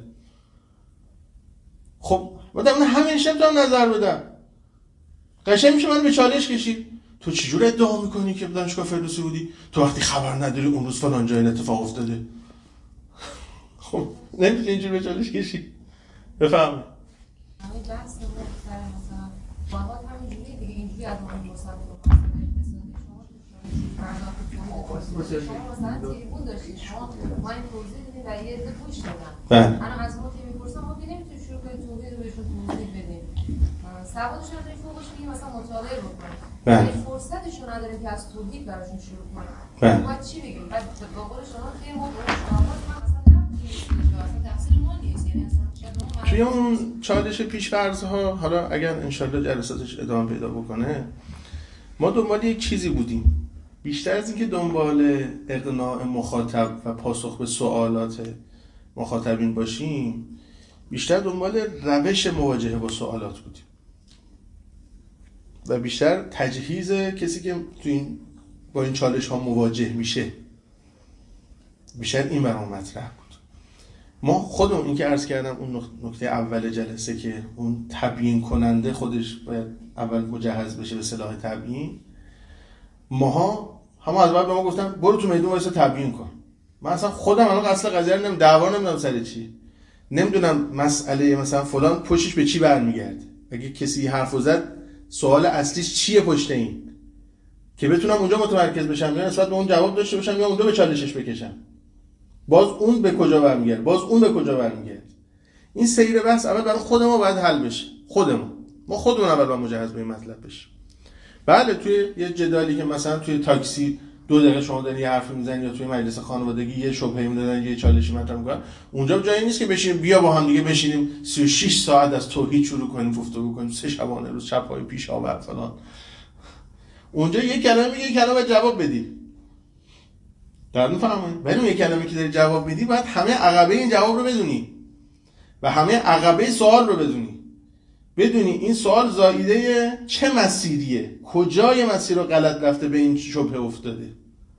خب من همین شب نظر بدم قشنگ میشه من به چالش کشید. تو چجور ادعا میکنی که دانشگاه فردوسی بودی تو وقتی خبر نداری اون روز فلان جای اتفاق افتاده؟ خب نمیشه اینجوری به چالش کشید. بفهم. همین بحث مثلا یکی از مهم مصادیق مسئله اقتصادی شما شما مثلا تریبون داشتید، شما ما این توضیح دیدیم و یه عده گوش دادن. الان از ما که میپرسن ما که نمیتونیم شروع کنیم توضیح رو بهشون توضیح بدیم. سوادشون رو فوقش میگیم مثلا مطالعه بکنیم. این فرصتشو نداریم که از توضیح براشون شروع کنیم. باید چی بگیم؟ بعد به قول شما خیلی ما توی اون چالش پیش‌فرض‌ها، حالا اگر انشالله جلساتش ادامه پیدا بکنه، ما دنبال یک چیزی بودیم بیشتر از اینکه دنبال اقناع مخاطب و پاسخ به سوالات مخاطبین باشیم، بیشتر دنبال روش مواجهه با سوالات بودیم و بیشتر تجهیز کسی که با این چالش ها مواجه میشه، بیشتر این برام مطرح بود. ما خودمون این که عرض کردم اون نکته اول جلسه که اون تبیین کننده خودش باید اول مجهز بشه به سلاح تبیین، ماها همه از بعد به ما گفتن برو تو میدون وایسا تبیین کن. من اصلا خودم الان اصل قضیه رو دعوا نمیدونم سر چی، نمیدونم مسئله مثلا فلان پشتش به چی برمیگرده، اگه کسی حرفو زد سوال اصلیش چیه پشت این، که بتونم اونجا متمرکز بشم یا نسبت به اون جواب داشته باشم یا اونجا به چالشش بکشم. باز اون به کجا برمیگرده، باز اون به کجا برمیگرده. این سیر بحث اول برای خود ما باید حل بشه. ما خودمون اول باید مجهز به این مطلب بشیم. بله توی یه جدالی که مثلا توی تاکسی 2 دقیقه شما داری یه حرف میزنی یا توی مجلس خانوادگی یه شبهه‌ای میدادن یه چالشی مطرح میکنن، اونجا جایی نیست که بشینیم بیا با هم دیگه بشینیم 36 ساعت از توحید شروع کنیم گفتگو کنیم 3 شبانه روز شب‌های پیش‌ها و فلان. اونجا یه کلمه میگه، یه کلمه جواب بدی. درست می‌فهمید؟ ولی یه کلمه که داری جواب میدی باید همه عقبه این جواب رو بدونی و همه عقبه سوال رو بدونی این سوال زائیده چه مسیریه، کجای مسیر رو غلط رفته به این شبهه افتاده،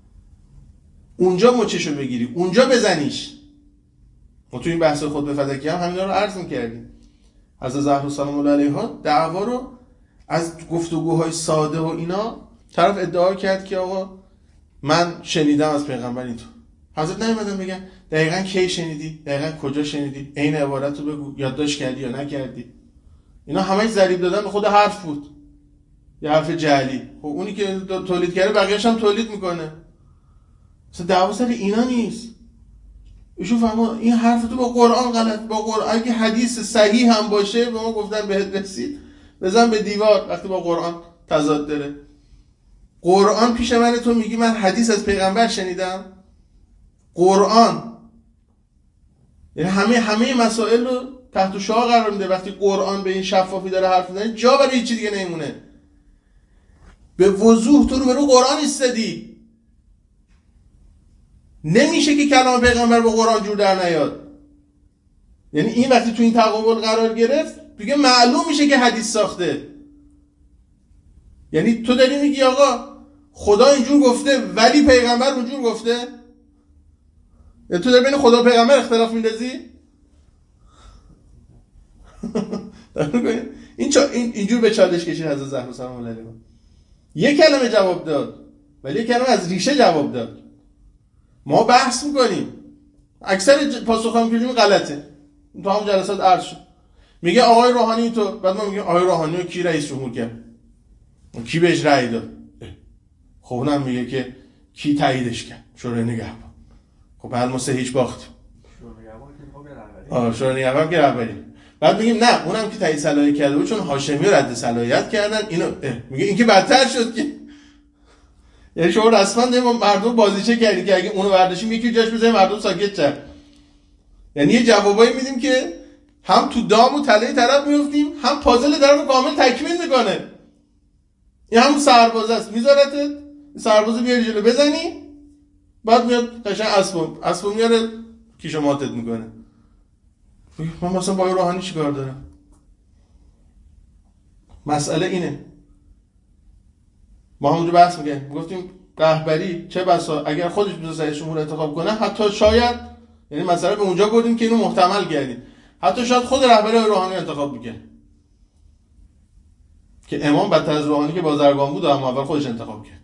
اونجا مچشو بگیری، اونجا بزنیش. ما تو این بحث خود به فدکی هم همینا رو عرض می‌کردیم. حضرت زهرا سلام الله علیها دعوا رو از گفتگوهای ساده و اینا طرف ادعا کرد که آقا من شنیدم از پیغمبر اینطور. حضرت نمیدن بگن دقیقاً کی شنیدی، دقیقاً کجا شنیدی، عین عبارت رو بگو، یادداشت کردی یا نکردی. اینا همش ضریب دادن به خود حرف بود، یه حرف جعلی. خب اونی که تولید کرده بقیه‌اش هم تولید میکنه. مثلا دعوا سر اینا نیست. ایشون فهمون این حرف تو با قرآن غلط، با قرآن اگه حدیث صحیح هم باشه به ما گفتن بهت رسید بزن به دیوار وقتی با قرآن تضاد داره. قرآن پیش من، تو میگی من حدیث از پیغمبر شنیدم. قرآن یعنی همه مسائل رو تحت شعاع قرار میده. وقتی قرآن به این شفافی داره حرف میزنه جا برای هیچ چیز دیگه نمیمونه. به وضوح تو رو قرآن ایستادی. نمیشه که کلام پیغمبر با قرآن جور در نیاد. یعنی این وقتی تو این تقابل قرار گرفت دیگه معلوم میشه که حدیث ساخته. یعنی تو داری میگی آقا خدا اینجور گفته ولی پیغمبر اونجور گفته. یعنی تو داری بین خدا و پیغمبر اختلاف میندازی. اینجور به چالش کشید حضرت زهرا سلام الله علیها. یک کلمه جواب داد ولی یک کلمه از ریشه جواب داد. ما بحث میکنیم اکثر پاسخ هم میگیم غلطه. تو هم جلسات عرض شد میگه آقای روحانی تو، بعد ما میگیم آقای روحانی رو کی رئیس جمهور کرد، کی بهش رأی داد. خب اونم میگه که کی تاییدش کرد، شورای نگهبان. خب الماسه هیچ باختیم. شورای نگهبان که رهبری. بعد میگیم نه اونم که تایید صلاحیت کرده بود چون هاشمی رد صلاحیت کردن اینو میگه این که بدتر شد که. یعنی شما رسما مردم بازیچه کردی که اگه اونو برداشتیم یکی جاش بزنیم مردم ساکت شن. یعنی یه جوابایی میدیم که هم تو دام و تله طرف میافتیم هم پازل طرف کامل تکمیل میکنه. این همون سرباز است، میذارتت سربازو بیاری جلو بزنی بعد میاد قشنگ اسبو میاره کیشو ماتت میکنه. من مثلا با روحانی چیکار دارم؟ مسئله اینه. ما همونجا بحث میگه گفتیم رهبری چه بسا اگر خودش بذاره رئیس جمهور انتخاب کنه حتی شاید، یعنی مثلا به اونجا بردیم که اینو محتمل کردیم، حتی شاید خود رهبری روحانی انتخاب میکنه که امام بدتر از روحانی که بازرگان بود اما اول خودش انتخاب کرد.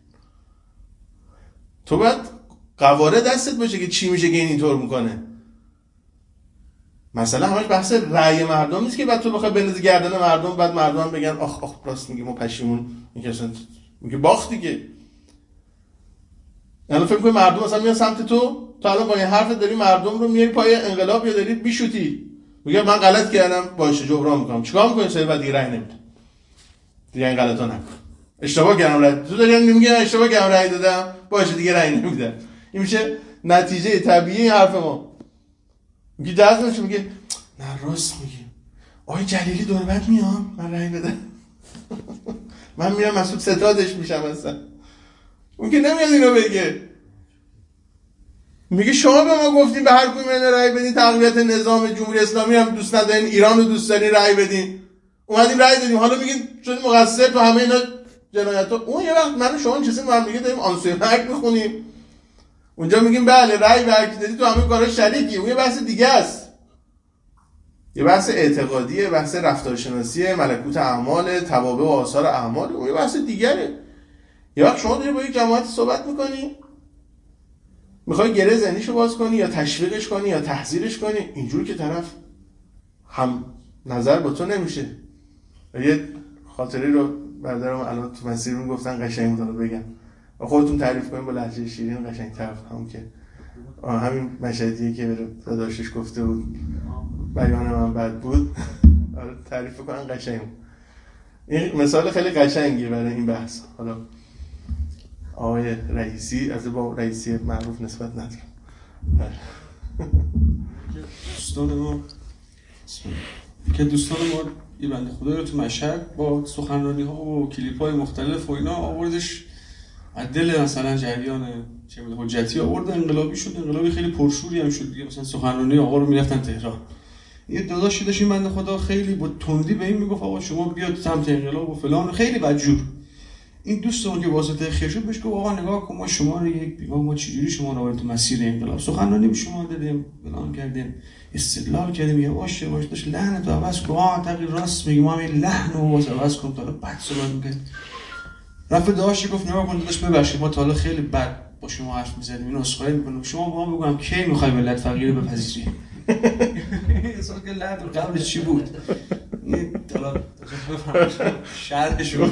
تو باید قواره دستت باشه که چی میشه که این اینطور میکنه. مثلا همش بحث رأی مردم نیست که بعد تو بخوای بندازی گردن مردم، بعد مردم هم بگن آخ آخ راست میگه ما پشیمون، این اصلا میگه باخت دیگه. الان فکر کنی مردم مثلا میان سمت تو الان با این حرف داری مردم رو میاری پای انقلاب یا داری بیشوتی، میگه من غلط کردم باشه جبران میکنم، چیکار میکنی؟ سری بعد دیگه رأی نمیدم، دیگه این غلطا نکن، اشتباه کردم رأی، تو داری میگی اشتباه کردم رأی دادم باشه دیگه رأی نمیدم. این میشه نتیجه طبیعی این حرف ما. میگه جذبش میگه نه راست میگی، آقای جلیلی دور بعد میام من رأی بدم من میرم مسعود ستادش میشم اصلا. اون که نمیاد اینو بگه، میگه شما به ما گفتین به هر کدوم اینا رأی بدین، تقویت نظام جمهوری اسلامی هم دوست ندارین، ایران رو دوست دارین رأی بدین، اومدیم رأی دادیم، حالا میگین شدیم مقصر تو همه اینا جنایت‌ها. اون یه وقت من و شما نشستیم با هم دیگه داریم آنسوی مرگ میخونیم، اونجا میگیم بله رأی به هر کی دادی تو همه کارا شریکی. اون یه بحث دیگه است، یه بحث اعتقادیه، بحث رفتارشناسیه، ملکوت اعمال، توابع و آثار اعمال، اون یه بحث دیگره. یه وقت شما داری با یک جماعت صحبت میکنی، میخوای گره ذهنیشو باز کنی یا تشویقش کنی یا تحذیرش کنی، اینجور که طرف هم نظر با تو نمیشه. یه خاطری رو برادرم الان تو مسیر میگفتن قشنگ بود، بگم خودتون تعریف کنین با لهجه شیرین قشنگ طرف هم که همین مشهدیه که داداشش گفته بود بیان من بد بود تعریف کنن قشنگ. این مثال خیلی قشنگیه برای این بحث. حالا آقای رئیسی از با رئیسی معروف نسبت ندارم. دوستان ما یه بنده خدا رو تو مشهد با سخنرانی ها و کلیپ های مختلف و اینا آوردش دل مثلا جریان چه می‌دونم حجتی آورد، انقلابی شد، انقلابی خیلی پرشوری هم شد دیگه. مثلا سخنرانی آقا رو میرفتن تهران، یه داداشی داشت این بنده خدا خیلی با تندی به این میگفت آقا شما بیاد سمت انقلاب و فلان، خیلی بدجور. این دوستمون که واسطه خیر شد بهش گفت آقا نگاه کن ما شما رو یک بیمار، ما چجوری شما رو آوردیم تو مسیر انقلاب، سخنرانی به شما دادیم، فلان کردیم، استدلال کردیم، یواش یواش داشت لحن تو عوض کن، تغییر راست میگی، ما هم لحن رو واسه عوض کن، تا حالا بد صحبت می‌کنیم. رفت داشت گفت نگاه کن داداش ببخشید ما تا حالا خیلی بد با شما حرف می‌زدیم، اینو اسخای می‌کنم، شما با ما بگم کی می‌خوای ملت فقیر رو بپذیری؟ اصلا که لحن قبلش چی بود؟ این حالا بفهم شرحشو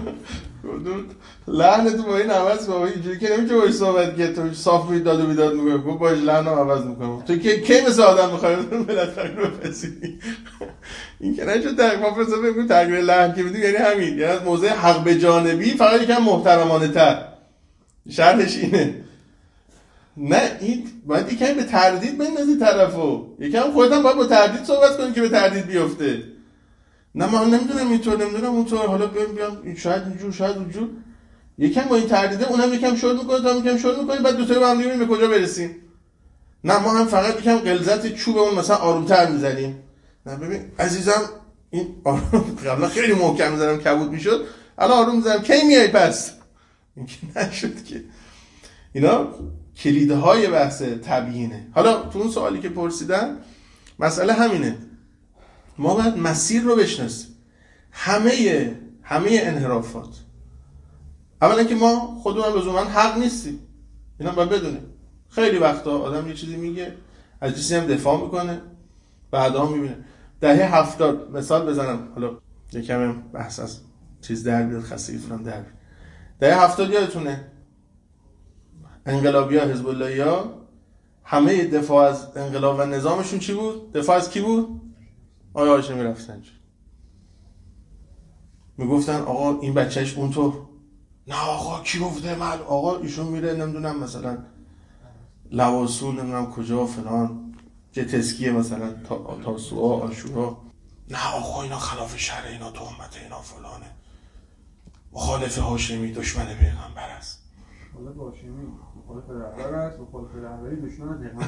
لحن تو با این عوض با اینجوری که نمیشه باید صحبت که تو صاف روی داد و بیداد میکنم، گفت باش لحنم عوض میکنم. تو که کی مثل آدم میخوایی ملت فقیر رو بپذیری؟ این که نشد ما فرصت بگیم تغییر لحن که میدیم یعنی همین، یعنی از موضع حق به جانبی فقط یکم محترمانه تر. شرحش اینه. نه این باید یکم به تردید بندازی طرفو، یکم خودت هم باید با تردید صحبت کنی که به تردید بیفته. نه من نمیدونم اینطور نمیدونم اونطور، حالا بیام شاید اینجور شاید اونجور، یکم با این تردیده اونم یکم شل میکنه تا یکم شل میکنه، بعد دو تا با هم دیگه به کجا برسیم. نه ما هم فقط یکم غلظت چوبمون مثلا آرومتر میزنیم. نه ببین عزیزم این آروم قبلا خیلی محکم میزنم کبود میشد، الان آروم میزنم کی میای پس؟ این که نشد که. اینا کلیدهای بحث تبیینه. حالا تو اون سوالی که پرسیدن مسئله همینه، ما باید مسیر رو بشناسیم. همه انحرافات، اولا که ما خودمون لزوما حق نیستیم، اینا باید بدونیم. خیلی وقتا آدم یه چیزی میگه از چیزی هم دفاع میکنه، بعدا میبینه. دهه 70 مثال بزنم، حالا یکم بحث از چیز در بیاد، خستگی فلان در بیاد. دهه 70 یادتونه انقلابی‌ها حزب اللهی‌ها همه دفاع از انقلاب و نظامشون چی بود؟ دفاع از کی بود؟ آقای هاشمی رفسنجانی. میگفتن آقا این بچهش اونطور، نه آقا کی گفته من آقا ایشون میره نمیدونم مثلا لواسون نمیدونم کجا فلان جتسکیه مثلا تاسوعا عاشورا، نه آقا اینا خلاف شرع، اینا تهمت، اینا فلانه، مخالف هاشمی دشمن پیغمبر است. مخالف هاشمی مخالف رهبر است، مخالف رهبری دشمن پیغمبر.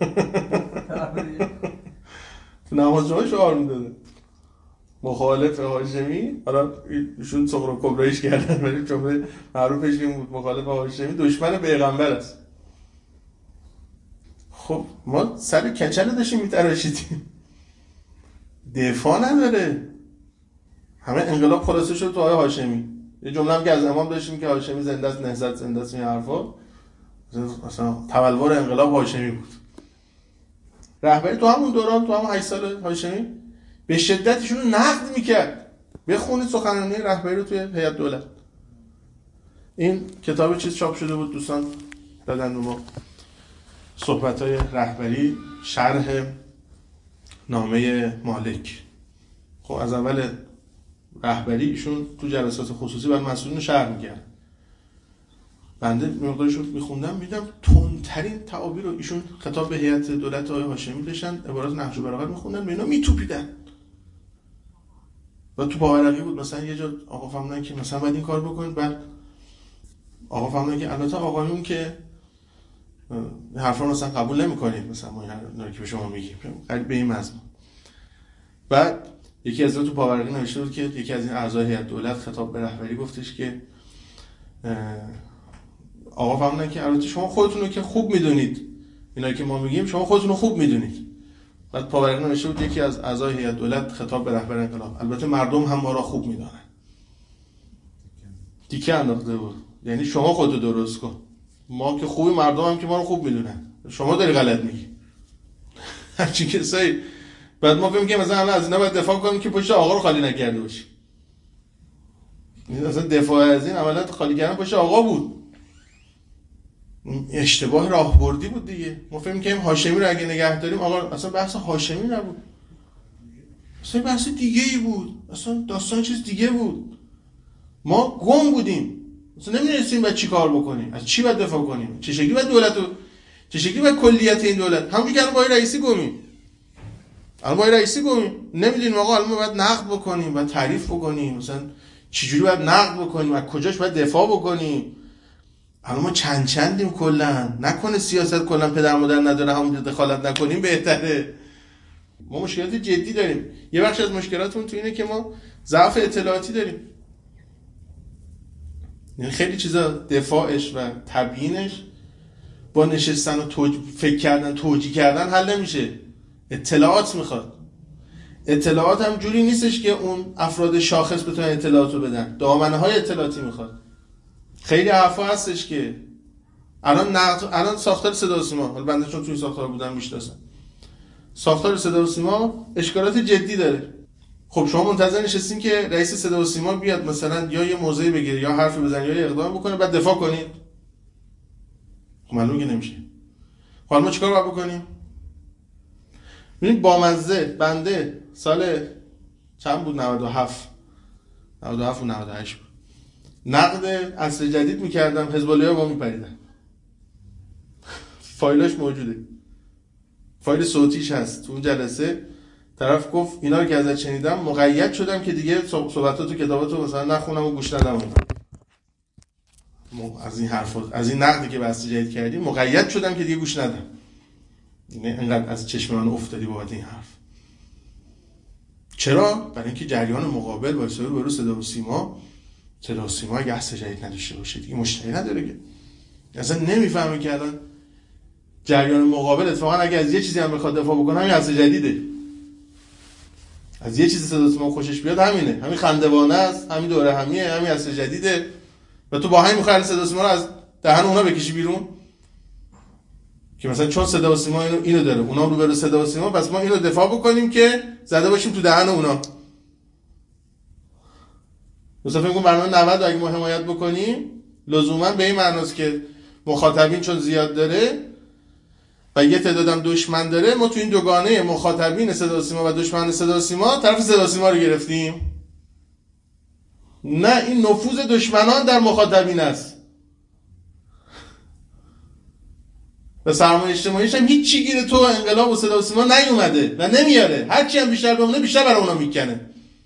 تو نماز جمعه شعار میداده مخالف هاشمی، حالا ایشون صغرا کبرایش کردن ولی جمله معروفش این بود مخالف هاشمی دشمن پیغمبر است. خب ما سر کچل داشتیم میتراشیدیم، دفاع نداره. همه انقلاب خلاصه شد تو آقای هاشمی. یه جمله هم که از امام داشتیم که هاشمی زنده است، نهضت زنده است، این حرفا اصلا تبلور انقلاب هاشمی بود. رهبری تو همون دوران، تو همون 8 سال هاشمی به شدتشون رو نقد میکرد. بخونید سخنرانی رهبری رو توی هیئت دولت. این کتاب چیز چاپ شده بود، دوستان دادن به ما، صحبت‌های رهبری، شرح نامه مالک. خب از اول رهبری ایشون تو جلسات خصوصی بر مسئولین شرح می‌کرد. بنده مقدارش رو می‌خوندم می‌دیدم تندترین تعابیر رو ایشون خطاب به هیئت دولت آقای هاشمی داشتن، عبارات نهج البلاغه می‌خوندن، به اینا می‌توپیدن. و تو پاورقی بود مثلا یه جا آقا فهمیدن که مثلا باید این کار بکنید، بعد آقا فهمیدن که البته آقایون که حرفا مثلا قبول نمی‌کنید، مثلا ما اینا که به شما میگیم قریب به این مضمون. بعد یکی از تو پاورقی نوشته بود که یکی از این اعضای هیئت دولت خطاب به رهبری گفتش که آقا فهمیدن که البته شما خودتون رو که خوب میدونید، اینایی که ما میگیم شما خودتون رو خوب میدونید. بعد پاورقی نوشته بود یکی از اعضای هیئت دولت خطاب به رهبر انقلاب، البته مردم هم ما را خوب میدونن. دیگه انداخته بود، یعنی شما خودتو درست کن، ما که خوبی، مردم هم که ما رو خوب میدونن، شما داری غلط میگی. همچین کسایی. بعد ما فکر می‌کنیم مثلا از اینا باید دفاع کنیم که پشت آقا رو خالی نکرده باشیم. این اصلا دفاع از این عملیات خالی کردن پشت آقا بود. اشتباه راهبردی بود دیگه. ما فکر می‌کنیم هاشمی رو اگه نگه داریم، آقا اصلا بحث هاشمی نبود. اصلا بحث دیگه‌ای بود. اصلا داستان چیز دیگه بود. ما گم بودیم. اصلا نمی‌دونستیم باید چی کار بکنیم، از چی باید دفاع کنیم، چه شکلی باید دولت رو، چه شکلی باید کلیت این دولت، همونجوری که الان با رئیسی گمیم. الان با رئیسی گمیم، نمی‌دونیم آقا الان ما باید نقد بکنیم، باید تعریف بکنیم، مثلا چجوری باید نقد بکنیم، از کجاش باید دفاع بکنیم. الان ما چندیم کلا، نکنه سیاست کلا پدر مادر نداره، همون دخالت نکنیم بهتره. ما مشکلات جدی داریم. یه بخش از مشکلاتمون تو اینه که ما ضعف اطلاعاتی داریم. یعنی خیلی چیزا دفاعش و تبیینش با نشستن و فکر کردن، توجیه کردن حل نمیشه. اطلاعات میخواد. اطلاعات هم جوری نیستش که اون افراد شاخص بتونن اطلاعات رو بدن. دامنه‌های اطلاعاتی میخواد. خیلی حرفا هستش که الان ساختار صدا و سیما، حالا بنده چون توی ساختار بودم میشناسم، ساختار صدا و سیما اشکالات جدی داره. خب شما منتظر نشستین که رئیس صدا و سیما بیاد مثلا یا یه موضعی بگیره یا حرفی بزنه یا اقدام بکنه بعد دفاع کنید؟ خب معلومه که نمیشه. حالا ما چیکار باید بکنیم؟ ببینید بامزه، بنده سال چند بود، 97 و 98 بود، نقد عصر جدید میکردم، حزب الله‌ها با میپریدن. فایلاش موجوده، فایل صوتیش هست. تو اون جلسه طرف گفت اینا رو که ازت شنیدم مقید شدم که دیگه صحبتات و کتاباتو مثلا نخونم و گوش ندم. از این حرفا، از این نقدی که به عصر جدید کردی مقید شدم که دیگه گوش ندم. اینقدر از چشم من افتادی بابت این حرف. چرا؟ برای اینکه جریان مقابل با رو صدا و سیما اگه عصر جدید نداشته باشه دیگه مشتری نداره که. اصلا نمیفهمه که الان جریان مقابل اتفاقا اگه از یه چیزی هم بخواد دفاع بکنه همین عصر جدیده. از یه چیزی صدا و سیما خوشش بیاد همینه، همین خندوانه است، همین دوره همیه، همین عصر جدیده. و تو با همین می‌خوای صدا و سیما رو از دهن اونا بکشی بیرون که مثلا چون صدا و سیما اینو داره، اونا رو بره صدا و سیما، پس ما اینو دفاع بکنیم که زده باشیم تو دهن اونا. مثلا فکر کنم برنامه 90 اگه ما حمایت بکنیم لزوما به این معناست که مخاطبین چون زیاد داره و یه تعدادم دشمن داره، ما تو این دوگانه مخاطبین صدا و سیما و دشمن صدا و سیما طرف صدا و سیما رو گرفتیم. نه، این نفوذ دشمنان در مخاطبین است. و سرمایه اجتماعیش هم هیچ چی گیر تو انقلاب و صدا و سیما نیومده و نمیاره. هرچی هم بیشتر بمونه بیشتر برای اونا میکنه.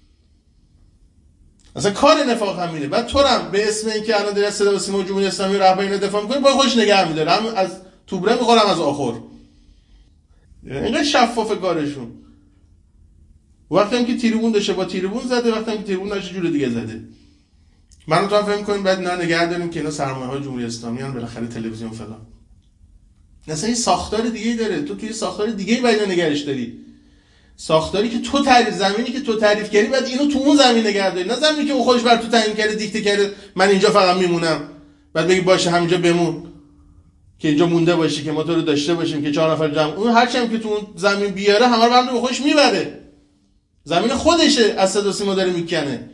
اصلا کار نفاق همینه. بعد تو هم به اسم اینکه الان در صدا و سیما جمهوری اسلامی رهبری دفاع میکنه با خودش نگه میداره، هم از توبره میخورم از آخر. اینقدر شفاف کارشون. وقتی هم که تریبون داشته با تریبون زده، وقتی هم که تریبون داشته جور دیگه زده. منو تو هم فهم کنیم بعد اینا نگه داریم که اینا سرمایه‌های جمهوری اسلامی ان، بالاخره تلویزیون فلان. مثلا این ساختار دیگه‌ای داره، تو توی ساختار دیگه‌ای باید نگهش داری. ساختاری که تو تعریف، زمینی که تو تعریف کردی بعد اینو تو اون زمین نگه داری، نه زمینی که اون خودش بر تو تعیین کرده، دیکته کرده من اینجا فقط میمونم بعد بگی باشه همینجا بمون. که اینجا مونده باشی که ما تو رو داشته باشیم که 4 نفر جمع. اون هر چیم که تو اون زمین بیاره همه رو هم به خودش میبره. زمین خودشه از صدا و سیما داره میکنه.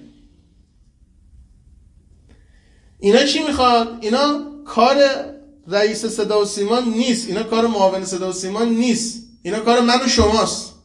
اینا چی میخواد؟ اینا کار رئیس صدا و سیما نیست، اینا کار معاون صدا و سیما نیست، اینا کار من و شماست.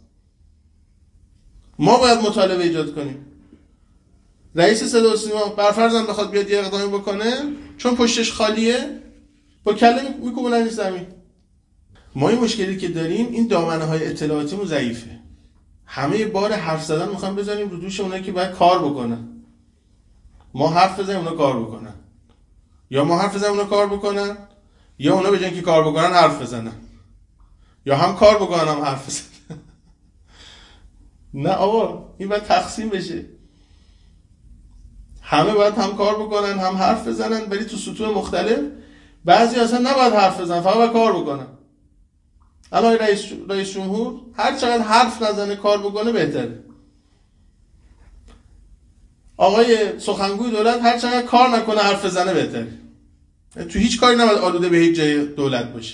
ما باید مطالبه ایجاد کنیم. رئیس صدا و سیما برفرضم بخواد بیاد یه اقدامی بکنه، چون پشتش خالیه با کله میکوبونن این زمین. ما این مشکلی که داریم این دامنه های اطلاعاتیمون ضعیفه. همه بار حرف زدن میخوام بزنیم رو دوش اونایی که باید کار بکنن. ما حرف بزنیم اونا کار بکنن، یا ما حرف بزنیم اونا کار بکنن، یا اونا به جای اینکه کار بکنن حرف بزنن، یا هم کار بکنن هم حرف بزنن. نه آقا، این باید تقسیم بشه. همه باید هم کار بکنن هم حرف بزنن، ولی تو سطوح مختلف. بعضی اصلا نباید حرف بزنن، فقط باید کار بکنن. الان رئیس جمهور هر چقدر حرف نزنه کار بکنه بهتره. آقای سخنگوی دولت هر چقدر کار نکنه حرف بزنه بهتره. تو هیچ کاری نباید آلوده به هیچ جای دولت باشه.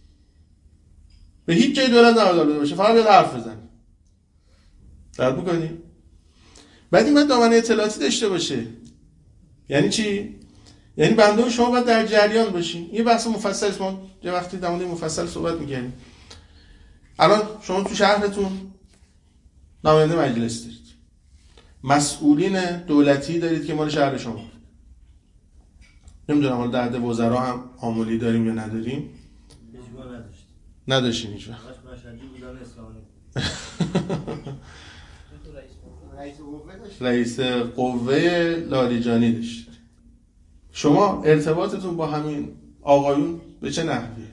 به هیچ جای دولت نباید آلوده باشه، فقط باید حرف بزنه. درک می‌کنی؟ بعد این باید دامنه اطلاعاتی داشته باشه. یعنی چی؟ یعنی بنده و شما باید در جریان باشین. یه بحث مفصل است، ما یه وقتی در مورد مفصل صحبت می‌کنیم. الان شما تو شهرتون نماینده مجلس دارید، مسئولین دولتی دارید که مال شهر شما. نمیدونم حالا در وزرا هم عاملی داریم یا نداریم. نداشتیم هیچ وقت. رئیس قوه لاریجانی داشتید. شما ارتباطتون با همین آقایون به چه نحویه؟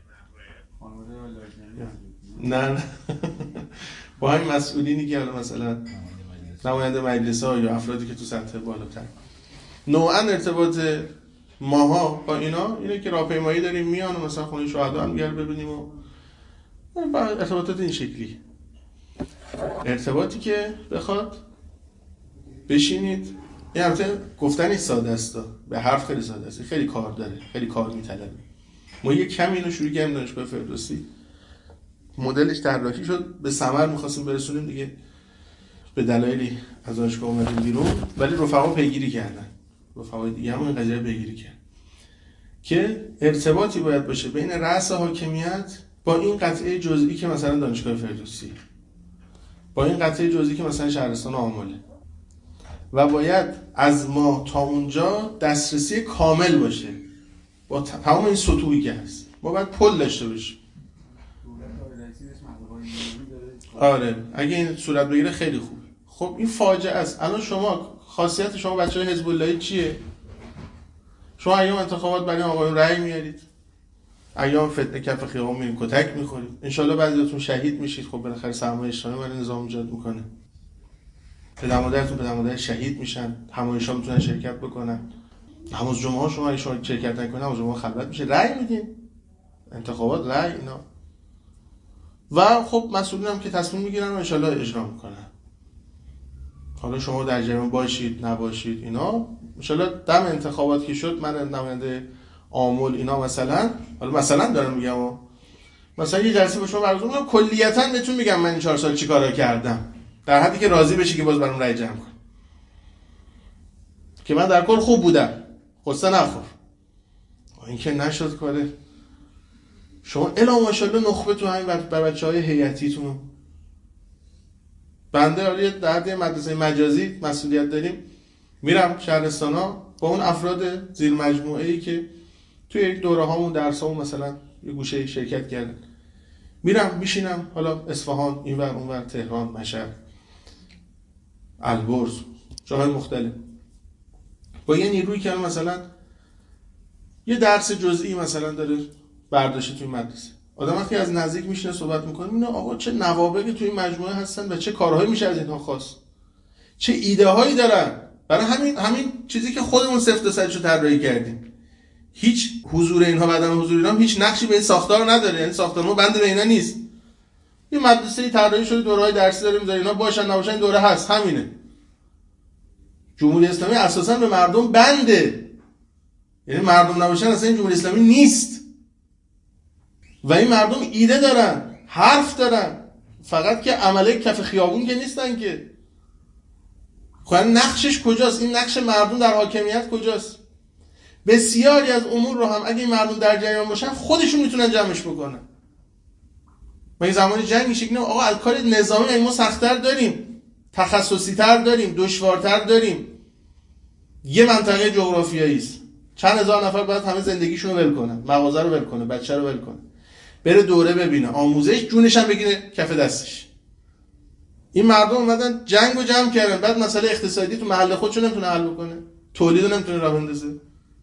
نه با همین مسئولینی که مثلا نماینده مجلس ها یا افرادی که تو سطح بالاتر، نوعا ارتباط ماها با اینا اینه که راهپیمایی داریم میان و مثلا خونه شهدا هم دیگر ببینیم و ارتباطات این شکلی. ارتباطی که بخواد بشینید، این البته گفتنش ساده است، به حرف خیلی ساده است، خیلی کار داره، خیلی کار میطلبه. ما یه کمی اینو شروع کردیم دانشگاه فردوسی، مدلش طراحی شد، به ثمر می‌خواستیم برسونیم دیگه، به دلایلی از دانشگاه اومدیم بیرون، ولی رفقا پیگیری کردن، رفقای دیگه هم این قضیه پیگیری کردن که ارتباطی باید باشه بین رأس حاکمیت با این قطعه جزئی که مثلا دانشگاه فردوسی، با این قطعه جزئی که مثلا شهرستان آمله، و باید از ما تا اونجا دسترسی کامل باشه با تمام این سطوحی که هست. ما باید پل داشته باشیم. آره اگه این صورت بگیره خیلی خوب. خب این فاجعه است. الان شما خاصیت شما بچه‌های حزب اللهی چیه؟ شما ایام انتخابات برای آقایون رأی میارید، ایام فتنه کف خیابون میرین کتک میخورید، انشالله بعضیاتون شهید میشید. خب بالاخره سرمایه اجتماعی برای نظام ایجاد میکنه، پدر مادر شهید میشن، همایش‌ها میتونن شرکت بکنن، نماز جمعه ها شما اگه شما شرکت نکنید نماز جمعه خلوت میشه، رأی میدین، انتخابات رأی اینا. و خب مسئولین هم که تصمیم میگیرن و انشالله اجرا میکنن. حالا شما در جریان باشید نباشید اینا، انشالله دم انتخابات که شد من نماینده آمل اینا مثلا دارم میگم، مثلا یه جلسه با شما برگزار میکنم، کلیتا بهتون میگم من این 4 سال چی کارا کردم، در حدی که راضی بشی که باز برام رأی جمع کن، که من در کل خوب بودم، قصه نخور. این که نشد کاره. شما الا ماشاءالله نخبه تو همین بر بچهای هیئتیتون. بنده در مدرسه مجازی مسئولیت داریم، میرم شهرستانا با اون افراد زیر مجموعه‌ای که توی یک دوره هامون درسامون مثلا یه گوشه شرکت کردن، میرم میشینم، حالا اصفهان اینور اونور، تهران، مشهد، البرز، جاهای مختلف، با یه نیرویی که مثلا یه درس جزئی مثلا داره برداشت توی مدرسه، آدم وقتی از نزدیک میشینه صحبت میکنه، میبینه آقا چه نوابغی توی این مجموعه هستن و چه کارهایی میشه از اینها خواست، چه ایده هایی دارن. برای همین چیزی که خودمون سفت و سجشو طراحی کردیم، هیچ حضور اینها و عدم حضور اینها هیچ نقشی به این ساختار نداره، یعنی ساختار ما بند به اینا نیست. یه مدرسه طراحی شده، دوره‌های درسی داره میذاره، اینا باشن نباشن این دوره هست، همینه. جمهوری اسلامی اساسا به مردم بنده، یعنی مردم نباشن اصلا این جمهوری اسلامی نیست. و این مردم ایده دارن، حرف دارن، فقط که عمله کف خیابون که نیستن که. خب نقشش کجاست؟ این نقش مردم در حاکمیت کجاست؟ بسیاری از امور رو هم اگه این مردم در جریان باشن خودشون میتونن جمعش بکنن. ما این زمان جنگ شکلی آقا الکار نظامی ما سخت‌تر داریم، تخصصی‌تر داریم، دشوارتر داریم. یه منطقه جغرافیایی است، چند هزار نفر باید همه زندگیشون رو ول کنن، مغازه رو ول کنه، بچه رو ول کنه، بره دوره ببینه، آموزش، جونش هم بگیره کف دستش. این مردم اومدن جنگ رو جمع کردن، بعد مسئله اقتصادی تو محل خودشون نمیتونه حل بکنه، تولید رو نمیتونه راه بندازه،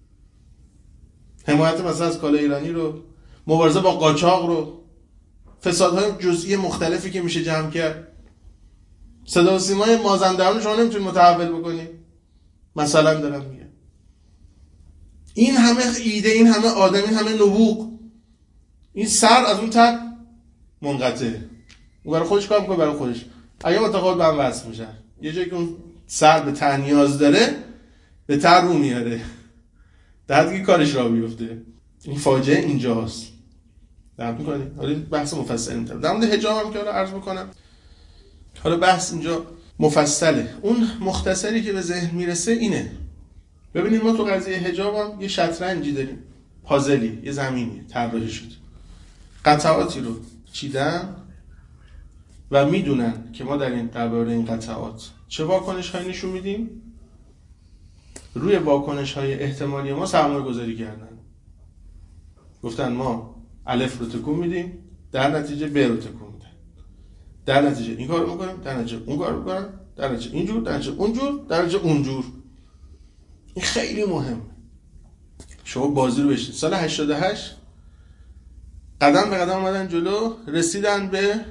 حمایت مثلا از کالای ایرانی رو، مبارزه با قاچاق رو، فسادهای جزئی مختلفی که میشه جمع کرد. صدا و سیمای مازندران شما نمیتونید متحول بکنی. مثلا دارم میگم این همه ایده، این همه آدم، این همه نبوغ، این سر از اون تب منقطعه. اون برای خودش کار میکنه، برای خودش. اگه متقابل به هم وصل میشن، یه جایی که اون سر به ته نیاز داره به ته رو میاره، در حدی که کارش را بیفته. این فاجعه اینجاست. درک میکنید؟ حالا بحث مفصل می‌کنم در مورد حجاب هم که حالا عرض بکنم. حالا بحث اینجا مفصله. اون مختصری که به ذهن میرسه اینه. ببینید ما تو قضیه حجاب هم یه شطرنجی داریم، پازلی، یه زمینی طراحی شد، قطعاتی رو چیدن و میدونن که ما در این درباره این قطعات چه واکنش‌هایی نشون میدیم. روی واکنش‌های احتمالی ما سرمایه‌گذاری کردن. گفتن ما الف رو تکون میدیم، در نتیجه ب رو تکون میدن، در نتیجه این کارو میکنیم، در نتیجه اون کارو میکنن، در نتیجه اینجور، در نتیجه اونجور، در نتیجه اونجور. این خیلی مهمه. شما بازی رو بشید. سال 88 قدم به قدم اومدن جلو، رسیدن به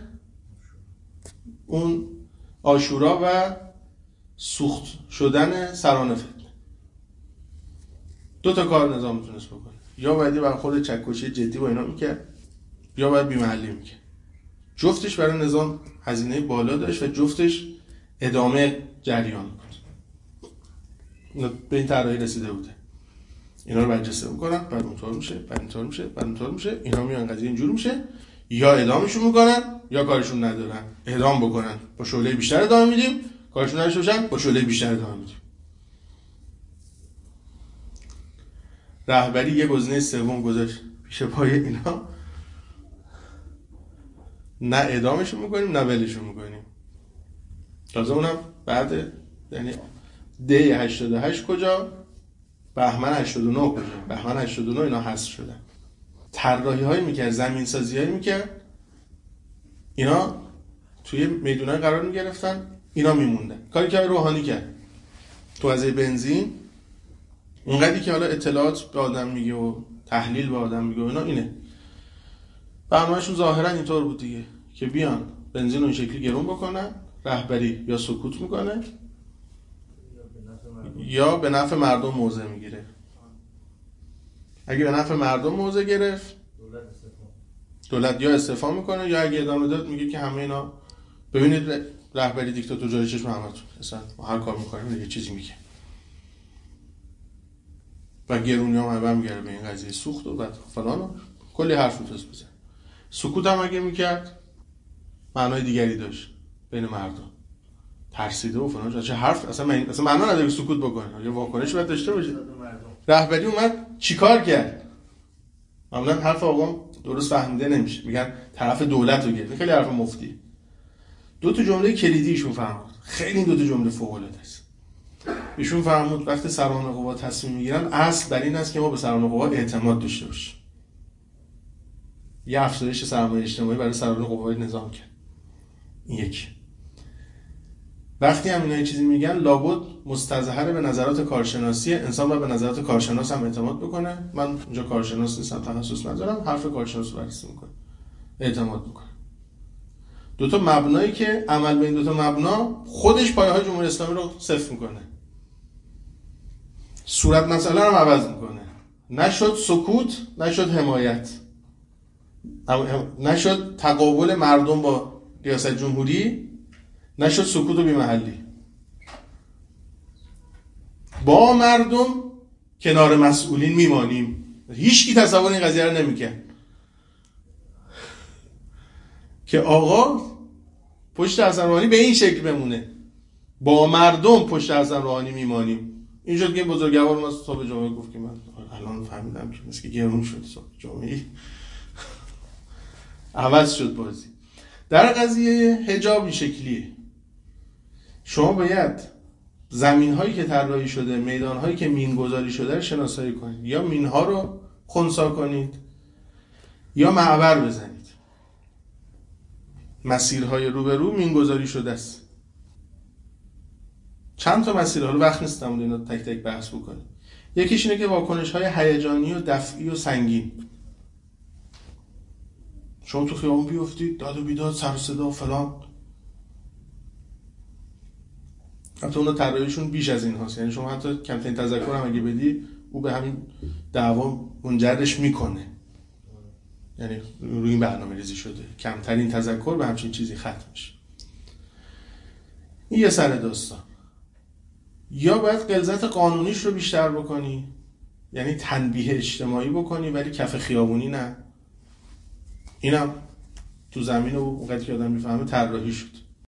اون عاشورا و سوخت شدن سران فتنه. دو تا کار نظام میتونست بکنه، یا باید بر خود چکشی جدی با اینا میکرد، یا باید بی‌محلی میکرد. جفتش برای نظام هزینه بالا داشت و جفتش ادامه جریان بود. به این طرحی رسیده بوده. اینا رو برجسته میکنن، بعد اونطور میشه، بعد اینطور میشه، بعد اونطور میشه، اینا میان قضیه اینجور میشه، یا اعدامشون میکنن یا کارشون ندارن. اعدام بکنن با شعله بیشتر ادامه میدیم، کارشون نداشته باشن با شعله بیشتر ادامه میدیم. رهبری یه گزینه سوم گذاشت پیش پای اینا، نه اعدامشون میکنیم نه ولشون میکنیم. تازه اونم بعد یعنی دی 88 کجا، بهمن 89 کجا، بهمن 89 اینا حذف شدن. طراحی هایی میکرد، زمین سازی هایی میکرد، اینا توی میدونای قرار میگرفتن، اینا میموندن. کاری که روحانی کرد تو قضیه بنزین، اونقدری که حالا اطلاعات به آدم میگه و تحلیل به آدم میگه اینا، اینه برنامه‌شون ظاهرا اینطور بود دیگه، که بیان بنزین رو این شکلی گرون بکنن، رهبری یا سکوت میکنه یا به نفع مردم موضع میگیره. اگه به نفع مردم موضع گرفت، دولت یا استعفا میکنه یا اگه ادامه داد میگه که همه اینا ببینید رهبری دیکتاتور جاری چشم همتون، اصلا ما هر کار میکنیم یه چیزی میگه و گرونی هم برمیگرده به این قضیه سوخت و بعد فلان و کلی حرف میتونست بزن. سکوت هم اگه میکرد معنای دیگری داشت بین مردم، ترسیده و فلان. چه حرف اصلا معنا نداره سکوت بکنه، یه واکنش باید داشته باشه. رهبری اومد چیکار کرد؟ معمولا حرف آقام درست فهمیده نمیشه، میگن طرف دولت رو گرفت. خیلی حرف مفتی. دو تا جمله کلیدی ایشون فرمود، خیلی این دو تا جمله فوق العاده است. ایشون فرمود وقتی سران قوا تصمیم میگیرن اصل بر این است که ما به سران قوا اعتماد داشته باشیم. یه افزایش سرمایه اجتماعی برای سران قوا نظام کرد. یک. وقتی هم اینا چیزی میگن لابد مستظهر به نظرات کارشناسی انسان و به نظرات کارشناس هم اعتماد بکنه. من اینجا کارشناس نیستم، تخصص ندارم، حرف کارشناس رو بررسی میکنم، اعتماد میکنم. دو تا مبنایی که عمل به این دو تا مبنا خودش پایه‌های جمهوری اسلامی رو صفر میکنه، صورت مسئله رو عوض میکنه. نشد سکوت، نشد حمایت، نشد تقابل مردم با ریاست جمهوری، نشد سکوت و بی‌محلی. با مردم کنار مسئولین میمانیم. هیچ کی تصور این قضیه رو نمیکنه. که آقا پشت حسن روحانی به این شکل بمونه، با مردم پشت حسن روحانی میمانیم. این شد که این بزرگوار ما صبح جمعه گفت که من الان فهمیدم که مثل که گرون شد صبح جمعه عوض شد بازی. در قضیه حجاب این شکلیه، شما باید زمین هایی که طراحی شده، میدان هایی که مین گذاری شده رو شناسایی کنید، یا مین ها رو خنثی کنید یا معبر بزنید. مسیرهای رو به رو مین گذاری شده است. چند تا مسیرها رو وقت نیستم اینا تک تک بحث بکنیم. یکیش اینه که واکنش های هیجانی و دفعی و سنگین. شما تو خیابون بیفتید، داد و بیداد، سر و صدا و فلان. حتی اونا طراحیشون بیش از این هاست، یعنی شما حتی کمترین تذکر هم اگه بدی او به همین دعوا منجرش میکنه، یعنی روی این برنامه ریزی شده کمترین تذکر به همچین چیزی ختم میشه. این یه سر داستان. یا باید غلظت قانونیش رو بیشتر بکنی، یعنی تنبیه اجتماعی بکنی ولی کف خیابونی نه. اینم تو زمین و اونقدر که آدم میفهمه طراحی شد.